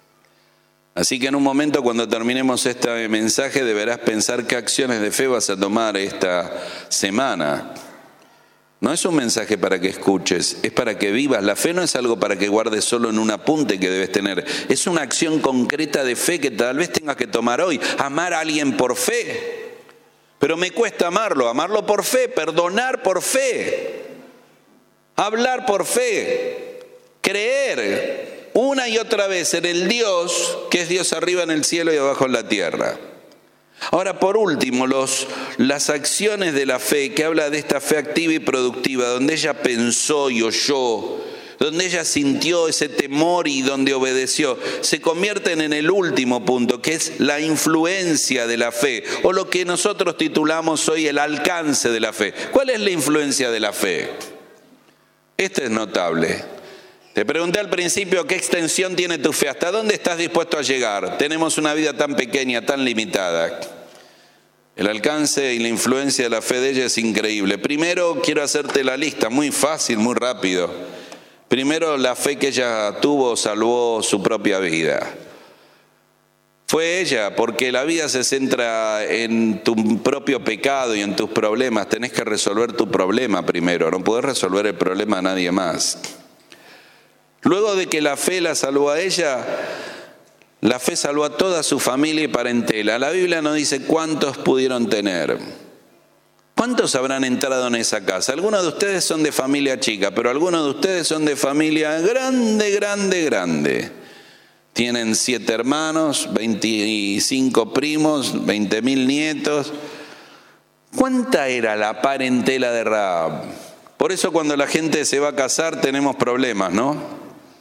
Speaker 1: Así que en un momento cuando terminemos este mensaje deberás pensar qué acciones de fe vas a tomar esta semana. No es un mensaje para que escuches, es para que vivas. La fe no es algo para que guardes solo en un apunte que debes tener. Es una acción concreta de fe que tal vez tengas que tomar hoy. Amar a alguien por fe. Pero me cuesta amarlo, amarlo por fe, perdonar por fe, hablar por fe, creer una y otra vez en el Dios que es Dios arriba en el cielo y abajo en la tierra. Ahora, por último, los, las acciones de la fe, que habla de esta fe activa y productiva, donde ella pensó y oyó, donde ella sintió ese temor y donde obedeció, se convierten en el último punto, que es la influencia de la fe, o lo que nosotros titulamos hoy el alcance de la fe. ¿Cuál es la influencia de la fe? Este es notable. Te pregunté al principio qué extensión tiene tu fe, hasta dónde estás dispuesto a llegar. Tenemos una vida tan pequeña, tan limitada. El alcance y la influencia de la fe de ella es increíble. Primero quiero hacerte la lista, muy fácil, muy rápido. Primero, la fe que ella tuvo salvó su propia vida. Fue ella, porque la vida se centra en tu propio pecado y en tus problemas. Tenés que resolver tu problema primero, no podés resolver el problema a nadie más. Luego de que la fe la salvó a ella, la fe salvó a toda su familia y parentela. La Biblia no dice cuántos pudieron tener. ¿Cuántos habrán entrado en esa casa? Algunos de ustedes son de familia chica, pero algunos de ustedes son de familia grande, grande, grande. Tienen siete hermanos, veinticinco primos, veinte mil nietos. ¿Cuánta era la parentela de Rahab? Por eso cuando la gente se va a casar tenemos problemas, ¿no?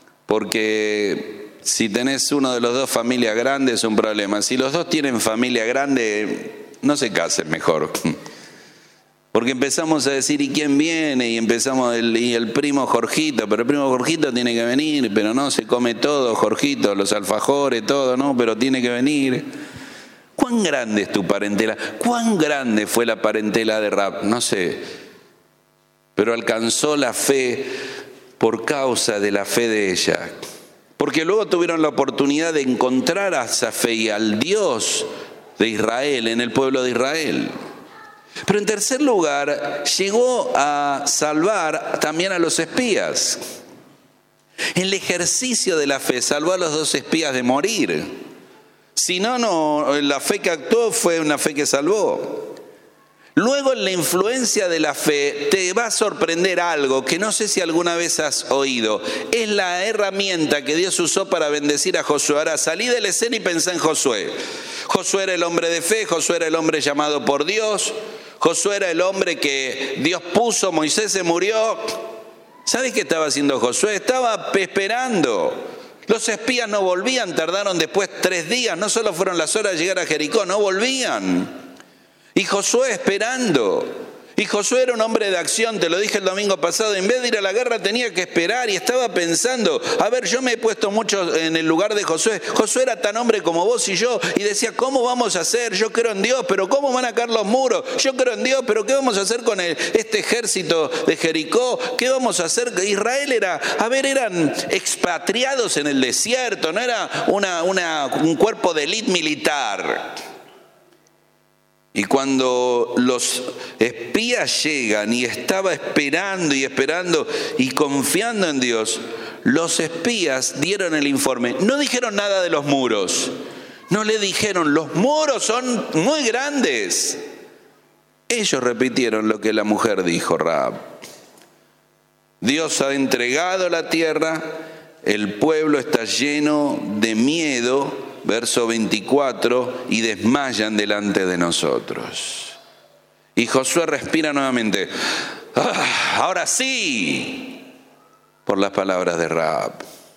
Speaker 1: Porque si tenés uno de los dos familias grandes es un problema. Si los dos tienen familia grande, no se casen mejor. Porque empezamos a decir, ¿y quién viene? Y empezamos, el, y el primo Jorgito, pero el primo Jorgito tiene que venir, pero no, se come todo, Jorgito, los alfajores, todo, ¿no? Pero tiene que venir. ¿Cuán grande es tu parentela? ¿Cuán grande fue la parentela de Rahab? No sé. Pero alcanzó la fe por causa de la fe de ella. Porque luego tuvieron la oportunidad de encontrar a esa fe y al Dios de Israel en el pueblo de Israel. Pero en tercer lugar, llegó a salvar también a los espías. En el ejercicio de la fe salvó a los dos espías de morir. Si no, no, la fe que actuó fue una fe que salvó. Luego, en la influencia de la fe, te va a sorprender algo que no sé si alguna vez has oído. Es la herramienta que Dios usó para bendecir a Josué. Ahora, salí de la escena y pensé en Josué. Josué era el hombre de fe, Josué era el hombre llamado por Dios, Josué era el hombre que Dios puso, Moisés se murió. ¿Sabes qué estaba haciendo Josué? Estaba esperando. Los espías no volvían, tardaron después tres días, no solo fueron las horas de llegar a Jericó, no volvían. Y Josué esperando. Y Josué era un hombre de acción, te lo dije el domingo pasado, en vez de ir a la guerra tenía que esperar y estaba pensando, a ver, yo me he puesto mucho en el lugar de Josué, Josué era tan hombre como vos y yo, y decía, ¿cómo vamos a hacer? Yo creo en Dios, pero ¿cómo van a caer los muros? Yo creo en Dios, pero ¿qué vamos a hacer con el, este ejército de Jericó? ¿Qué vamos a hacer? Israel era, a ver, eran expatriados en el desierto, no era una, una, un cuerpo de élite militar. Y cuando los espías llegan y estaba esperando y esperando y confiando en Dios, los espías dieron el informe. No dijeron nada de los muros. No le dijeron, los muros son muy grandes. Ellos repitieron lo que la mujer dijo, Rahab. Dios ha entregado la tierra, el pueblo está lleno de miedo, verso veinticuatro, y desmayan delante de nosotros. Y Josué respira nuevamente. ¡Ah, ahora sí! Por las palabras de Rahab.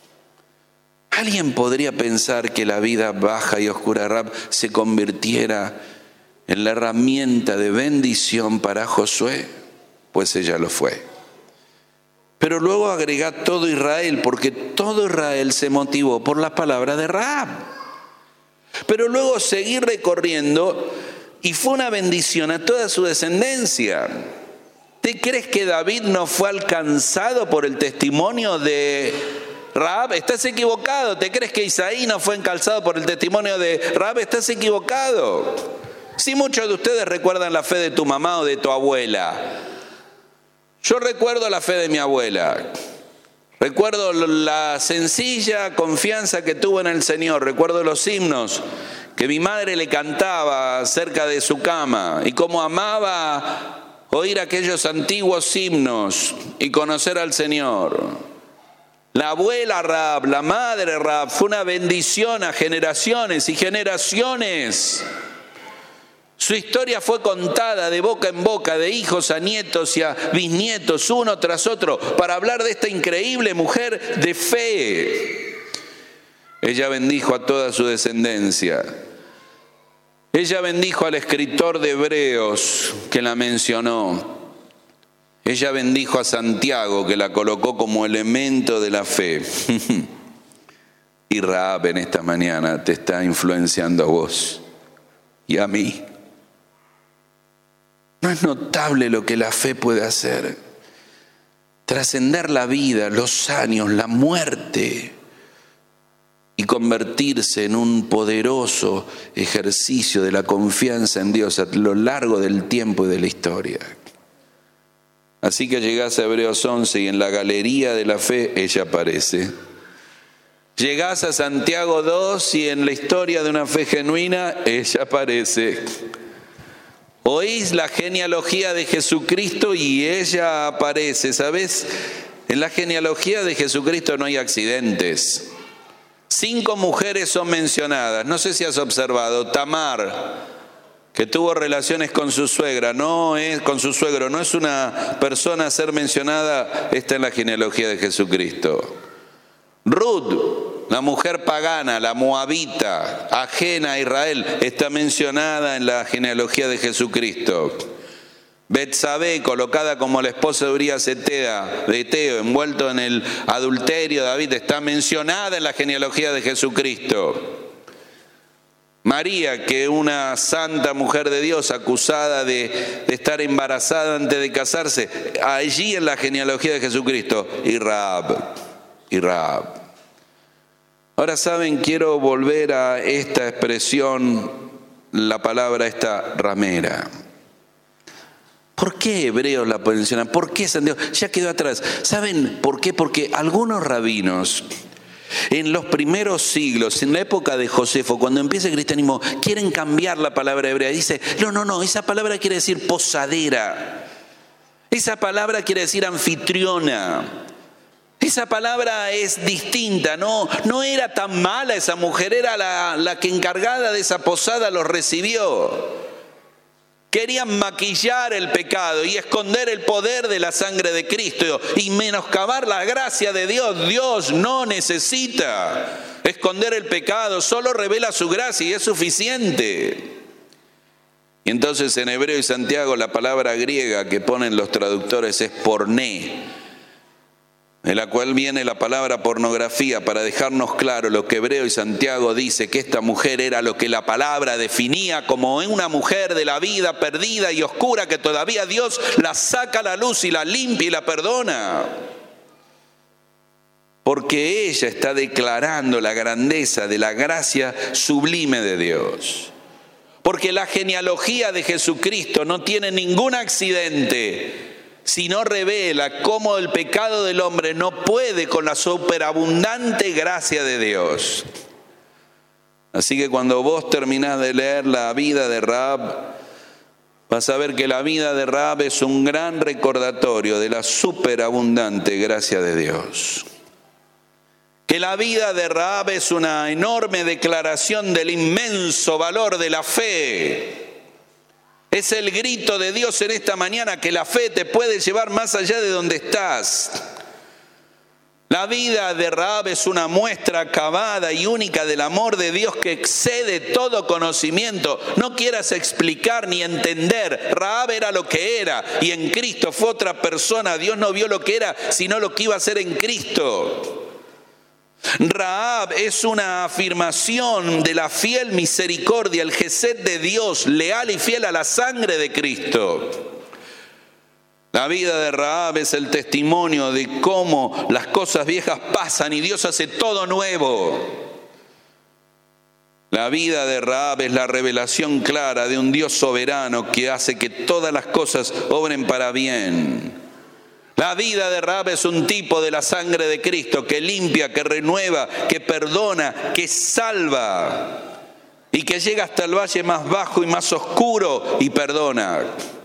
Speaker 1: ¿Alguien podría pensar que la vida baja y oscura de Rahab se convirtiera en la herramienta de bendición para Josué? Pues ella lo fue. Pero luego agrega todo Israel, porque todo Israel se motivó por las palabras de Rahab. Pero luego seguí recorriendo y fue una bendición a toda su descendencia. ¿Te crees que David no fue alcanzado por el testimonio de Rahab? Estás equivocado. ¿Te crees que Isaí no fue alcanzado por el testimonio de Rahab? Estás equivocado. Si muchos de ustedes recuerdan la fe de tu mamá o de tu abuela. Yo recuerdo la fe de mi abuela. Recuerdo la sencilla confianza que tuvo en el Señor. Recuerdo los himnos que mi madre le cantaba cerca de su cama y cómo amaba oír aquellos antiguos himnos y conocer al Señor. La abuela Rahab, la madre Rahab, fue una bendición a generaciones y generaciones. Su historia fue contada de boca en boca, de hijos a nietos y a bisnietos, uno tras otro, para hablar de esta increíble mujer de fe. Ella bendijo a toda su descendencia. Ella bendijo al escritor de Hebreos que la mencionó. Ella bendijo a Santiago, que la colocó como elemento de la fe. Y Rahab en esta mañana te está influenciando a vos y a mí. ¿No es notable lo que la fe puede hacer? Trascender la vida, los años, la muerte y convertirse en un poderoso ejercicio de la confianza en Dios a lo largo del tiempo y de la historia. Así que llegás a Hebreos once y en la galería de la fe ella aparece. Llegás a Santiago dos y en la historia de una fe genuina ella aparece. Oís la genealogía de Jesucristo y ella aparece. ¿Sabes? En la genealogía de Jesucristo no hay accidentes. Cinco mujeres son mencionadas. No sé si has observado. Tamar, que tuvo relaciones con su suegra, no es con su suegro, no es una persona a ser mencionada, está en la genealogía de Jesucristo. Ruth, la mujer pagana, la moabita, ajena a Israel, está mencionada en la genealogía de Jesucristo. Betsabé, colocada como la esposa de Urías de Eteo, envuelto en el adulterio de David, está mencionada en la genealogía de Jesucristo. María, que una santa mujer de Dios acusada de, de estar embarazada antes de casarse, allí en la genealogía de Jesucristo. Y Rahab, y Rahab. Ahora saben, quiero volver a esta expresión, la palabra esta ramera. ¿Por qué Hebreos la mencionan? ¿Por qué Santiago? Ya quedó atrás. ¿Saben por qué? Porque algunos rabinos en los primeros siglos, en la época de Josefo, cuando empieza el cristianismo, quieren cambiar la palabra hebrea. Dice, no, no, no, esa palabra quiere decir posadera. Esa palabra quiere decir anfitriona. Esa palabra es distinta, no, no era tan mala esa mujer, era la, la que encargada de esa posada los recibió. Querían maquillar el pecado y esconder el poder de la sangre de Cristo y menoscabar la gracia de Dios. Dios no necesita esconder el pecado, solo revela su gracia y es suficiente. Y entonces en Hebreo y Santiago la palabra griega que ponen los traductores es porné, en la cual viene la palabra pornografía, para dejarnos claro lo que Hebreo y Santiago dice, que esta mujer era lo que la palabra definía como una mujer de la vida perdida y oscura, que todavía Dios la saca a la luz y la limpia y la perdona. Porque ella está declarando la grandeza de la gracia sublime de Dios. Porque la genealogía de Jesucristo no tiene ningún accidente, sino revela cómo el pecado del hombre no puede con la superabundante gracia de Dios. Así que cuando vos terminás de leer la vida de Rahab, vas a ver que la vida de Rahab es un gran recordatorio de la superabundante gracia de Dios. Que la vida de Rahab es una enorme declaración del inmenso valor de la fe. Es el grito de Dios en esta mañana que la fe te puede llevar más allá de donde estás. La vida de Rahab es una muestra acabada y única del amor de Dios que excede todo conocimiento. No quieras explicar ni entender. Rahab era lo que era y en Cristo fue otra persona. Dios no vio lo que era, sino lo que iba a ser en Cristo. Rahab es una afirmación de la fiel misericordia, el gesed de Dios, leal y fiel a la sangre de Cristo. La vida de Rahab es el testimonio de cómo las cosas viejas pasan y Dios hace todo nuevo. La vida de Rahab es la revelación clara de un Dios soberano que hace que todas las cosas obren para bien. La vida de Rahab es un tipo de la sangre de Cristo que limpia, que renueva, que perdona, que salva y que llega hasta el valle más bajo y más oscuro y perdona.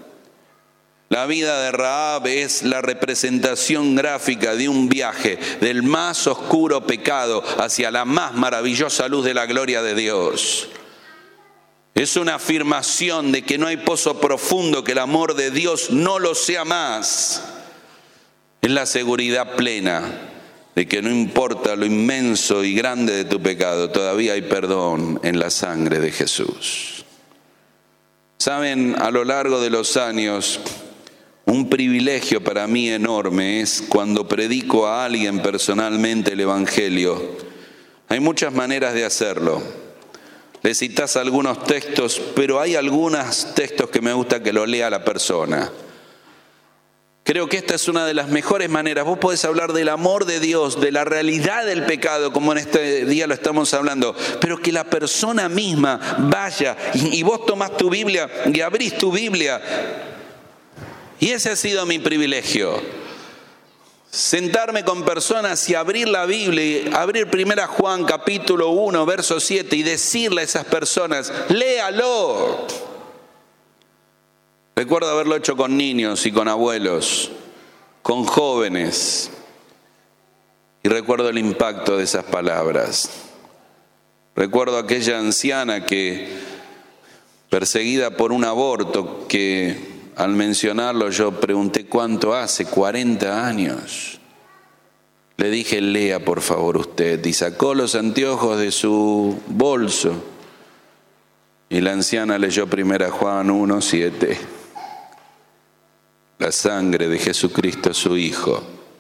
Speaker 1: La vida de Rahab es la representación gráfica de un viaje del más oscuro pecado hacia la más maravillosa luz de la gloria de Dios. Es una afirmación de que no hay pozo profundo que el amor de Dios no lo sea más. Es la seguridad plena de que no importa lo inmenso y grande de tu pecado, todavía hay perdón en la sangre de Jesús. Saben, a lo largo de los años, un privilegio para mí enorme es cuando predico a alguien personalmente el Evangelio. Hay muchas maneras de hacerlo. Le citás algunos textos, pero hay algunos textos que me gusta que lo lea la persona. Creo que esta es una de las mejores maneras. Vos podés hablar del amor de Dios, de la realidad del pecado, como en este día lo estamos hablando, pero que la persona misma vaya y, y vos tomás tu Biblia y abrís tu Biblia. Y ese ha sido mi privilegio. Sentarme con personas y abrir la Biblia, y abrir primera Juan capítulo uno, verso siete y decirle a esas personas, léalo. Recuerdo haberlo hecho con niños y con abuelos, con jóvenes, y recuerdo el impacto de esas palabras. Recuerdo aquella anciana que, perseguida por un aborto, que al mencionarlo yo pregunté cuánto hace, cuarenta años. Le dije, lea por favor usted, y sacó los anteojos de su bolso, y la anciana leyó primera Juan uno, siete. La sangre de Jesucristo, su Hijo,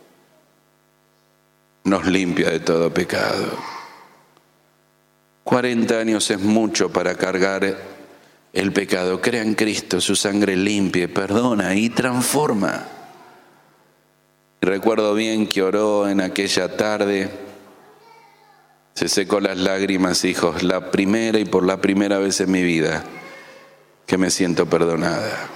Speaker 1: nos limpia de todo pecado. cuarenta años es mucho para cargar el pecado. Crea en Cristo, su sangre limpia, perdona y transforma. Y recuerdo bien que oró en aquella tarde, se secó las lágrimas, hijos, la primera y por la primera vez en mi vida que me siento perdonada.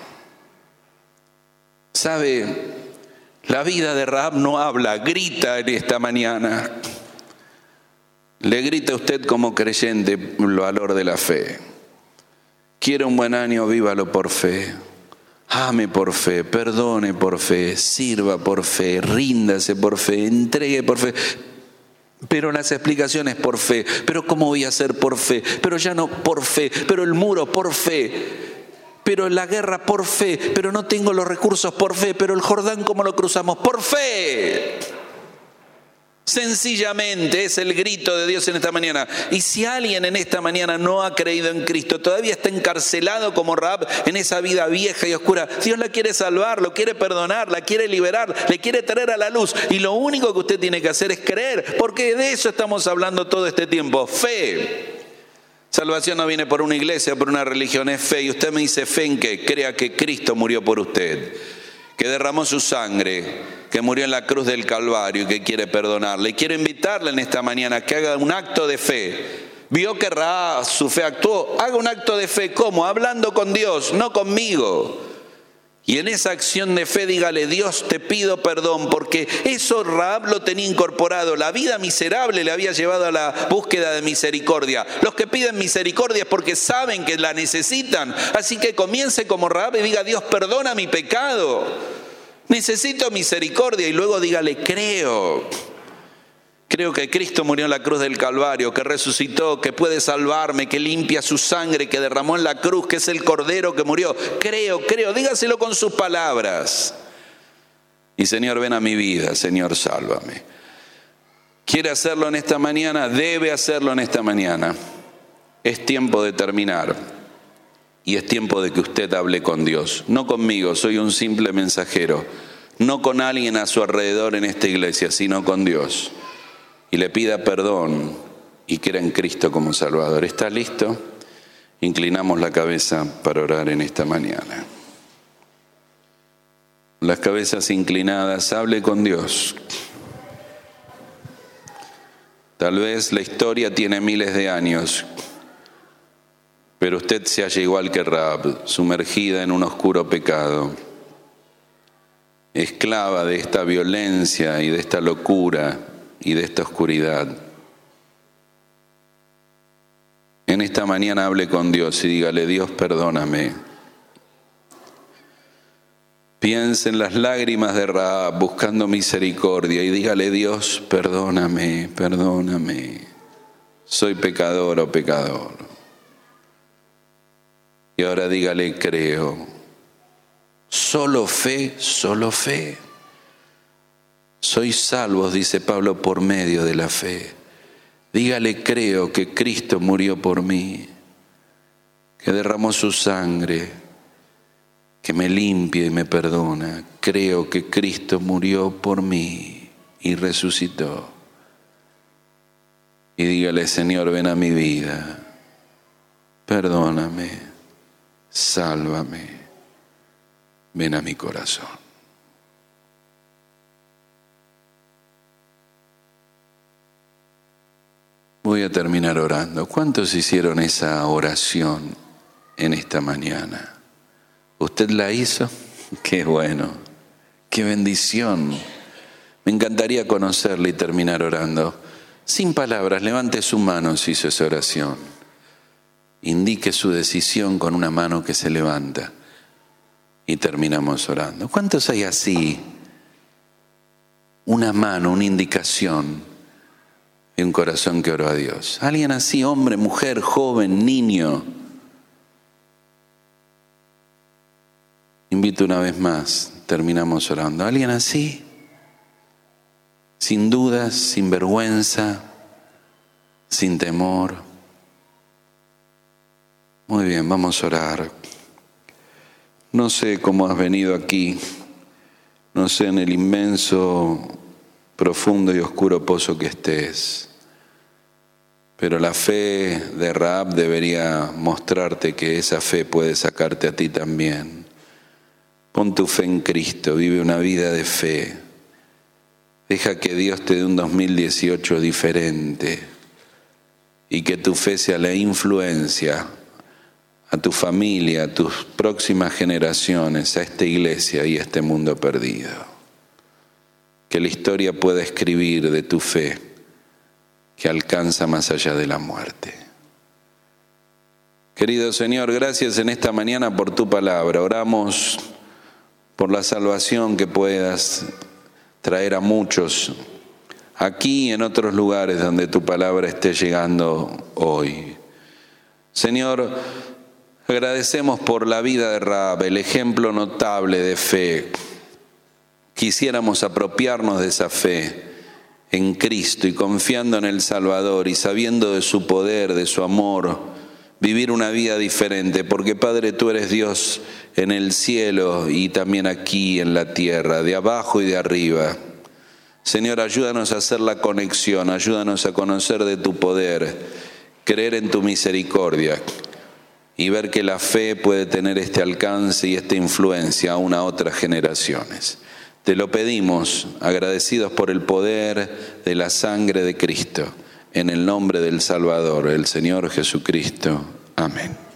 Speaker 1: ¿Sabe? La vida de Rahab no habla, grita en esta mañana. Le grita a usted como creyente el valor de la fe. Quiere un buen año, vívalo por fe. Ame por fe, perdone por fe, sirva por fe, ríndase por fe, entregue por fe. Pero las explicaciones por fe. Pero ¿cómo voy a hacer por fe? Pero ya no por fe. Pero el muro por fe. Pero la guerra por fe, pero no tengo los recursos por fe, pero el Jordán ¿cómo lo cruzamos? Por fe. Sencillamente es el grito de Dios en esta mañana. Y si alguien en esta mañana no ha creído en Cristo, todavía está encarcelado como Rahab en esa vida vieja y oscura, Dios la quiere salvar, lo quiere perdonar, la quiere liberar, le quiere traer a la luz. Y lo único que usted tiene que hacer es creer, porque de eso estamos hablando todo este tiempo, fe. Salvación no viene por una iglesia, por una religión, es fe. Y usted me dice, ¿fe en qué? Crea que Cristo murió por usted, que derramó su sangre, que murió en la cruz del Calvario y que quiere perdonarle. Y quiero invitarle en esta mañana que haga un acto de fe, Vio que Rahab, su fe, actuó. Haga un acto de fe, ¿cómo? Hablando con Dios, no conmigo. Y en esa acción de fe dígale: Dios, te pido perdón, porque eso Rahab lo tenía incorporado. La vida miserable le había llevado a la búsqueda de misericordia. Los que piden misericordia es porque saben que la necesitan. Así que comience como Rahab y diga: Dios, perdona mi pecado. Necesito misericordia. Y luego dígale: creo. Creo que Cristo murió en la cruz del Calvario, que resucitó, que puede salvarme, que limpia su sangre, que derramó en la cruz, que es el Cordero que murió. Creo, creo, dígaselo con sus palabras. Y Señor, ven a mi vida, Señor, sálvame. ¿Quiere hacerlo en esta mañana? Debe hacerlo en esta mañana. Es tiempo de terminar. Y es tiempo de que usted hable con Dios. No conmigo, soy un simple mensajero. No con alguien a su alrededor en esta iglesia, sino con Dios. Y le pida perdón y crea en Cristo como Salvador. ¿Está listo? Inclinamos la cabeza para orar en esta mañana. Las cabezas inclinadas, hable con Dios. Tal vez la historia tiene miles de años, pero usted se halla igual que Rahab, sumergida en un oscuro pecado, esclava de esta violencia y de esta locura y de esta oscuridad. En esta mañana hable con Dios y dígale: Dios, perdóname. Piense en las lágrimas de Rahab buscando misericordia y dígale: Dios, perdóname, perdóname. Soy pecador o pecador. Y ahora dígale: creo. Solo fe, solo fe. Sois salvos, dice Pablo, por medio de la fe. Dígale: creo que Cristo murió por mí, que derramó su sangre, que me limpia y me perdona. Creo que Cristo murió por mí y resucitó. Y dígale: Señor, ven a mi vida, perdóname, sálvame, ven a mi corazón. Voy a terminar orando. ¿Cuántos hicieron esa oración en esta mañana? ¿Usted la hizo? Qué bueno, qué bendición. Me encantaría conocerle y terminar orando. Sin palabras, levante su mano si hizo esa oración. Indique su decisión con una mano que se levanta. Y terminamos orando. ¿Cuántos hay así? Una mano, una indicación. Y un corazón que oró a Dios. Alguien así, hombre, mujer, joven, niño. Invito una vez más, terminamos orando. Alguien así, sin dudas, sin vergüenza, sin temor. Muy bien, vamos a orar. No sé cómo has venido aquí, no sé en el inmenso, profundo y oscuro pozo que estés. Pero la fe de Rahab debería mostrarte que esa fe puede sacarte a ti también. Pon tu fe en Cristo, vive una vida de fe. Deja que Dios te dé un dos mil dieciocho diferente y que tu fe sea la influencia a tu familia, a tus próximas generaciones, a esta iglesia y a este mundo perdido. Que la historia pueda escribir de tu fe que alcanza más allá de la muerte. Querido Señor, gracias en esta mañana por tu palabra. Oramos por la salvación que puedas traer a muchos aquí y en otros lugares donde tu palabra esté llegando hoy. Señor, agradecemos por la vida de Rahab, el ejemplo notable de fe. Quisiéramos apropiarnos de esa fe en Cristo y confiando en el Salvador y sabiendo de su poder, de su amor, vivir una vida diferente, porque Padre, tú eres Dios en el cielo y también aquí en la tierra, de abajo y de arriba. Señor, ayúdanos a hacer la conexión, ayúdanos a conocer de tu poder, creer en tu misericordia y ver que la fe puede tener este alcance y esta influencia aún a otras generaciones. Te lo pedimos, agradecidos por el poder de la sangre de Cristo. en el nombre del Salvador, el Señor Jesucristo. Amén.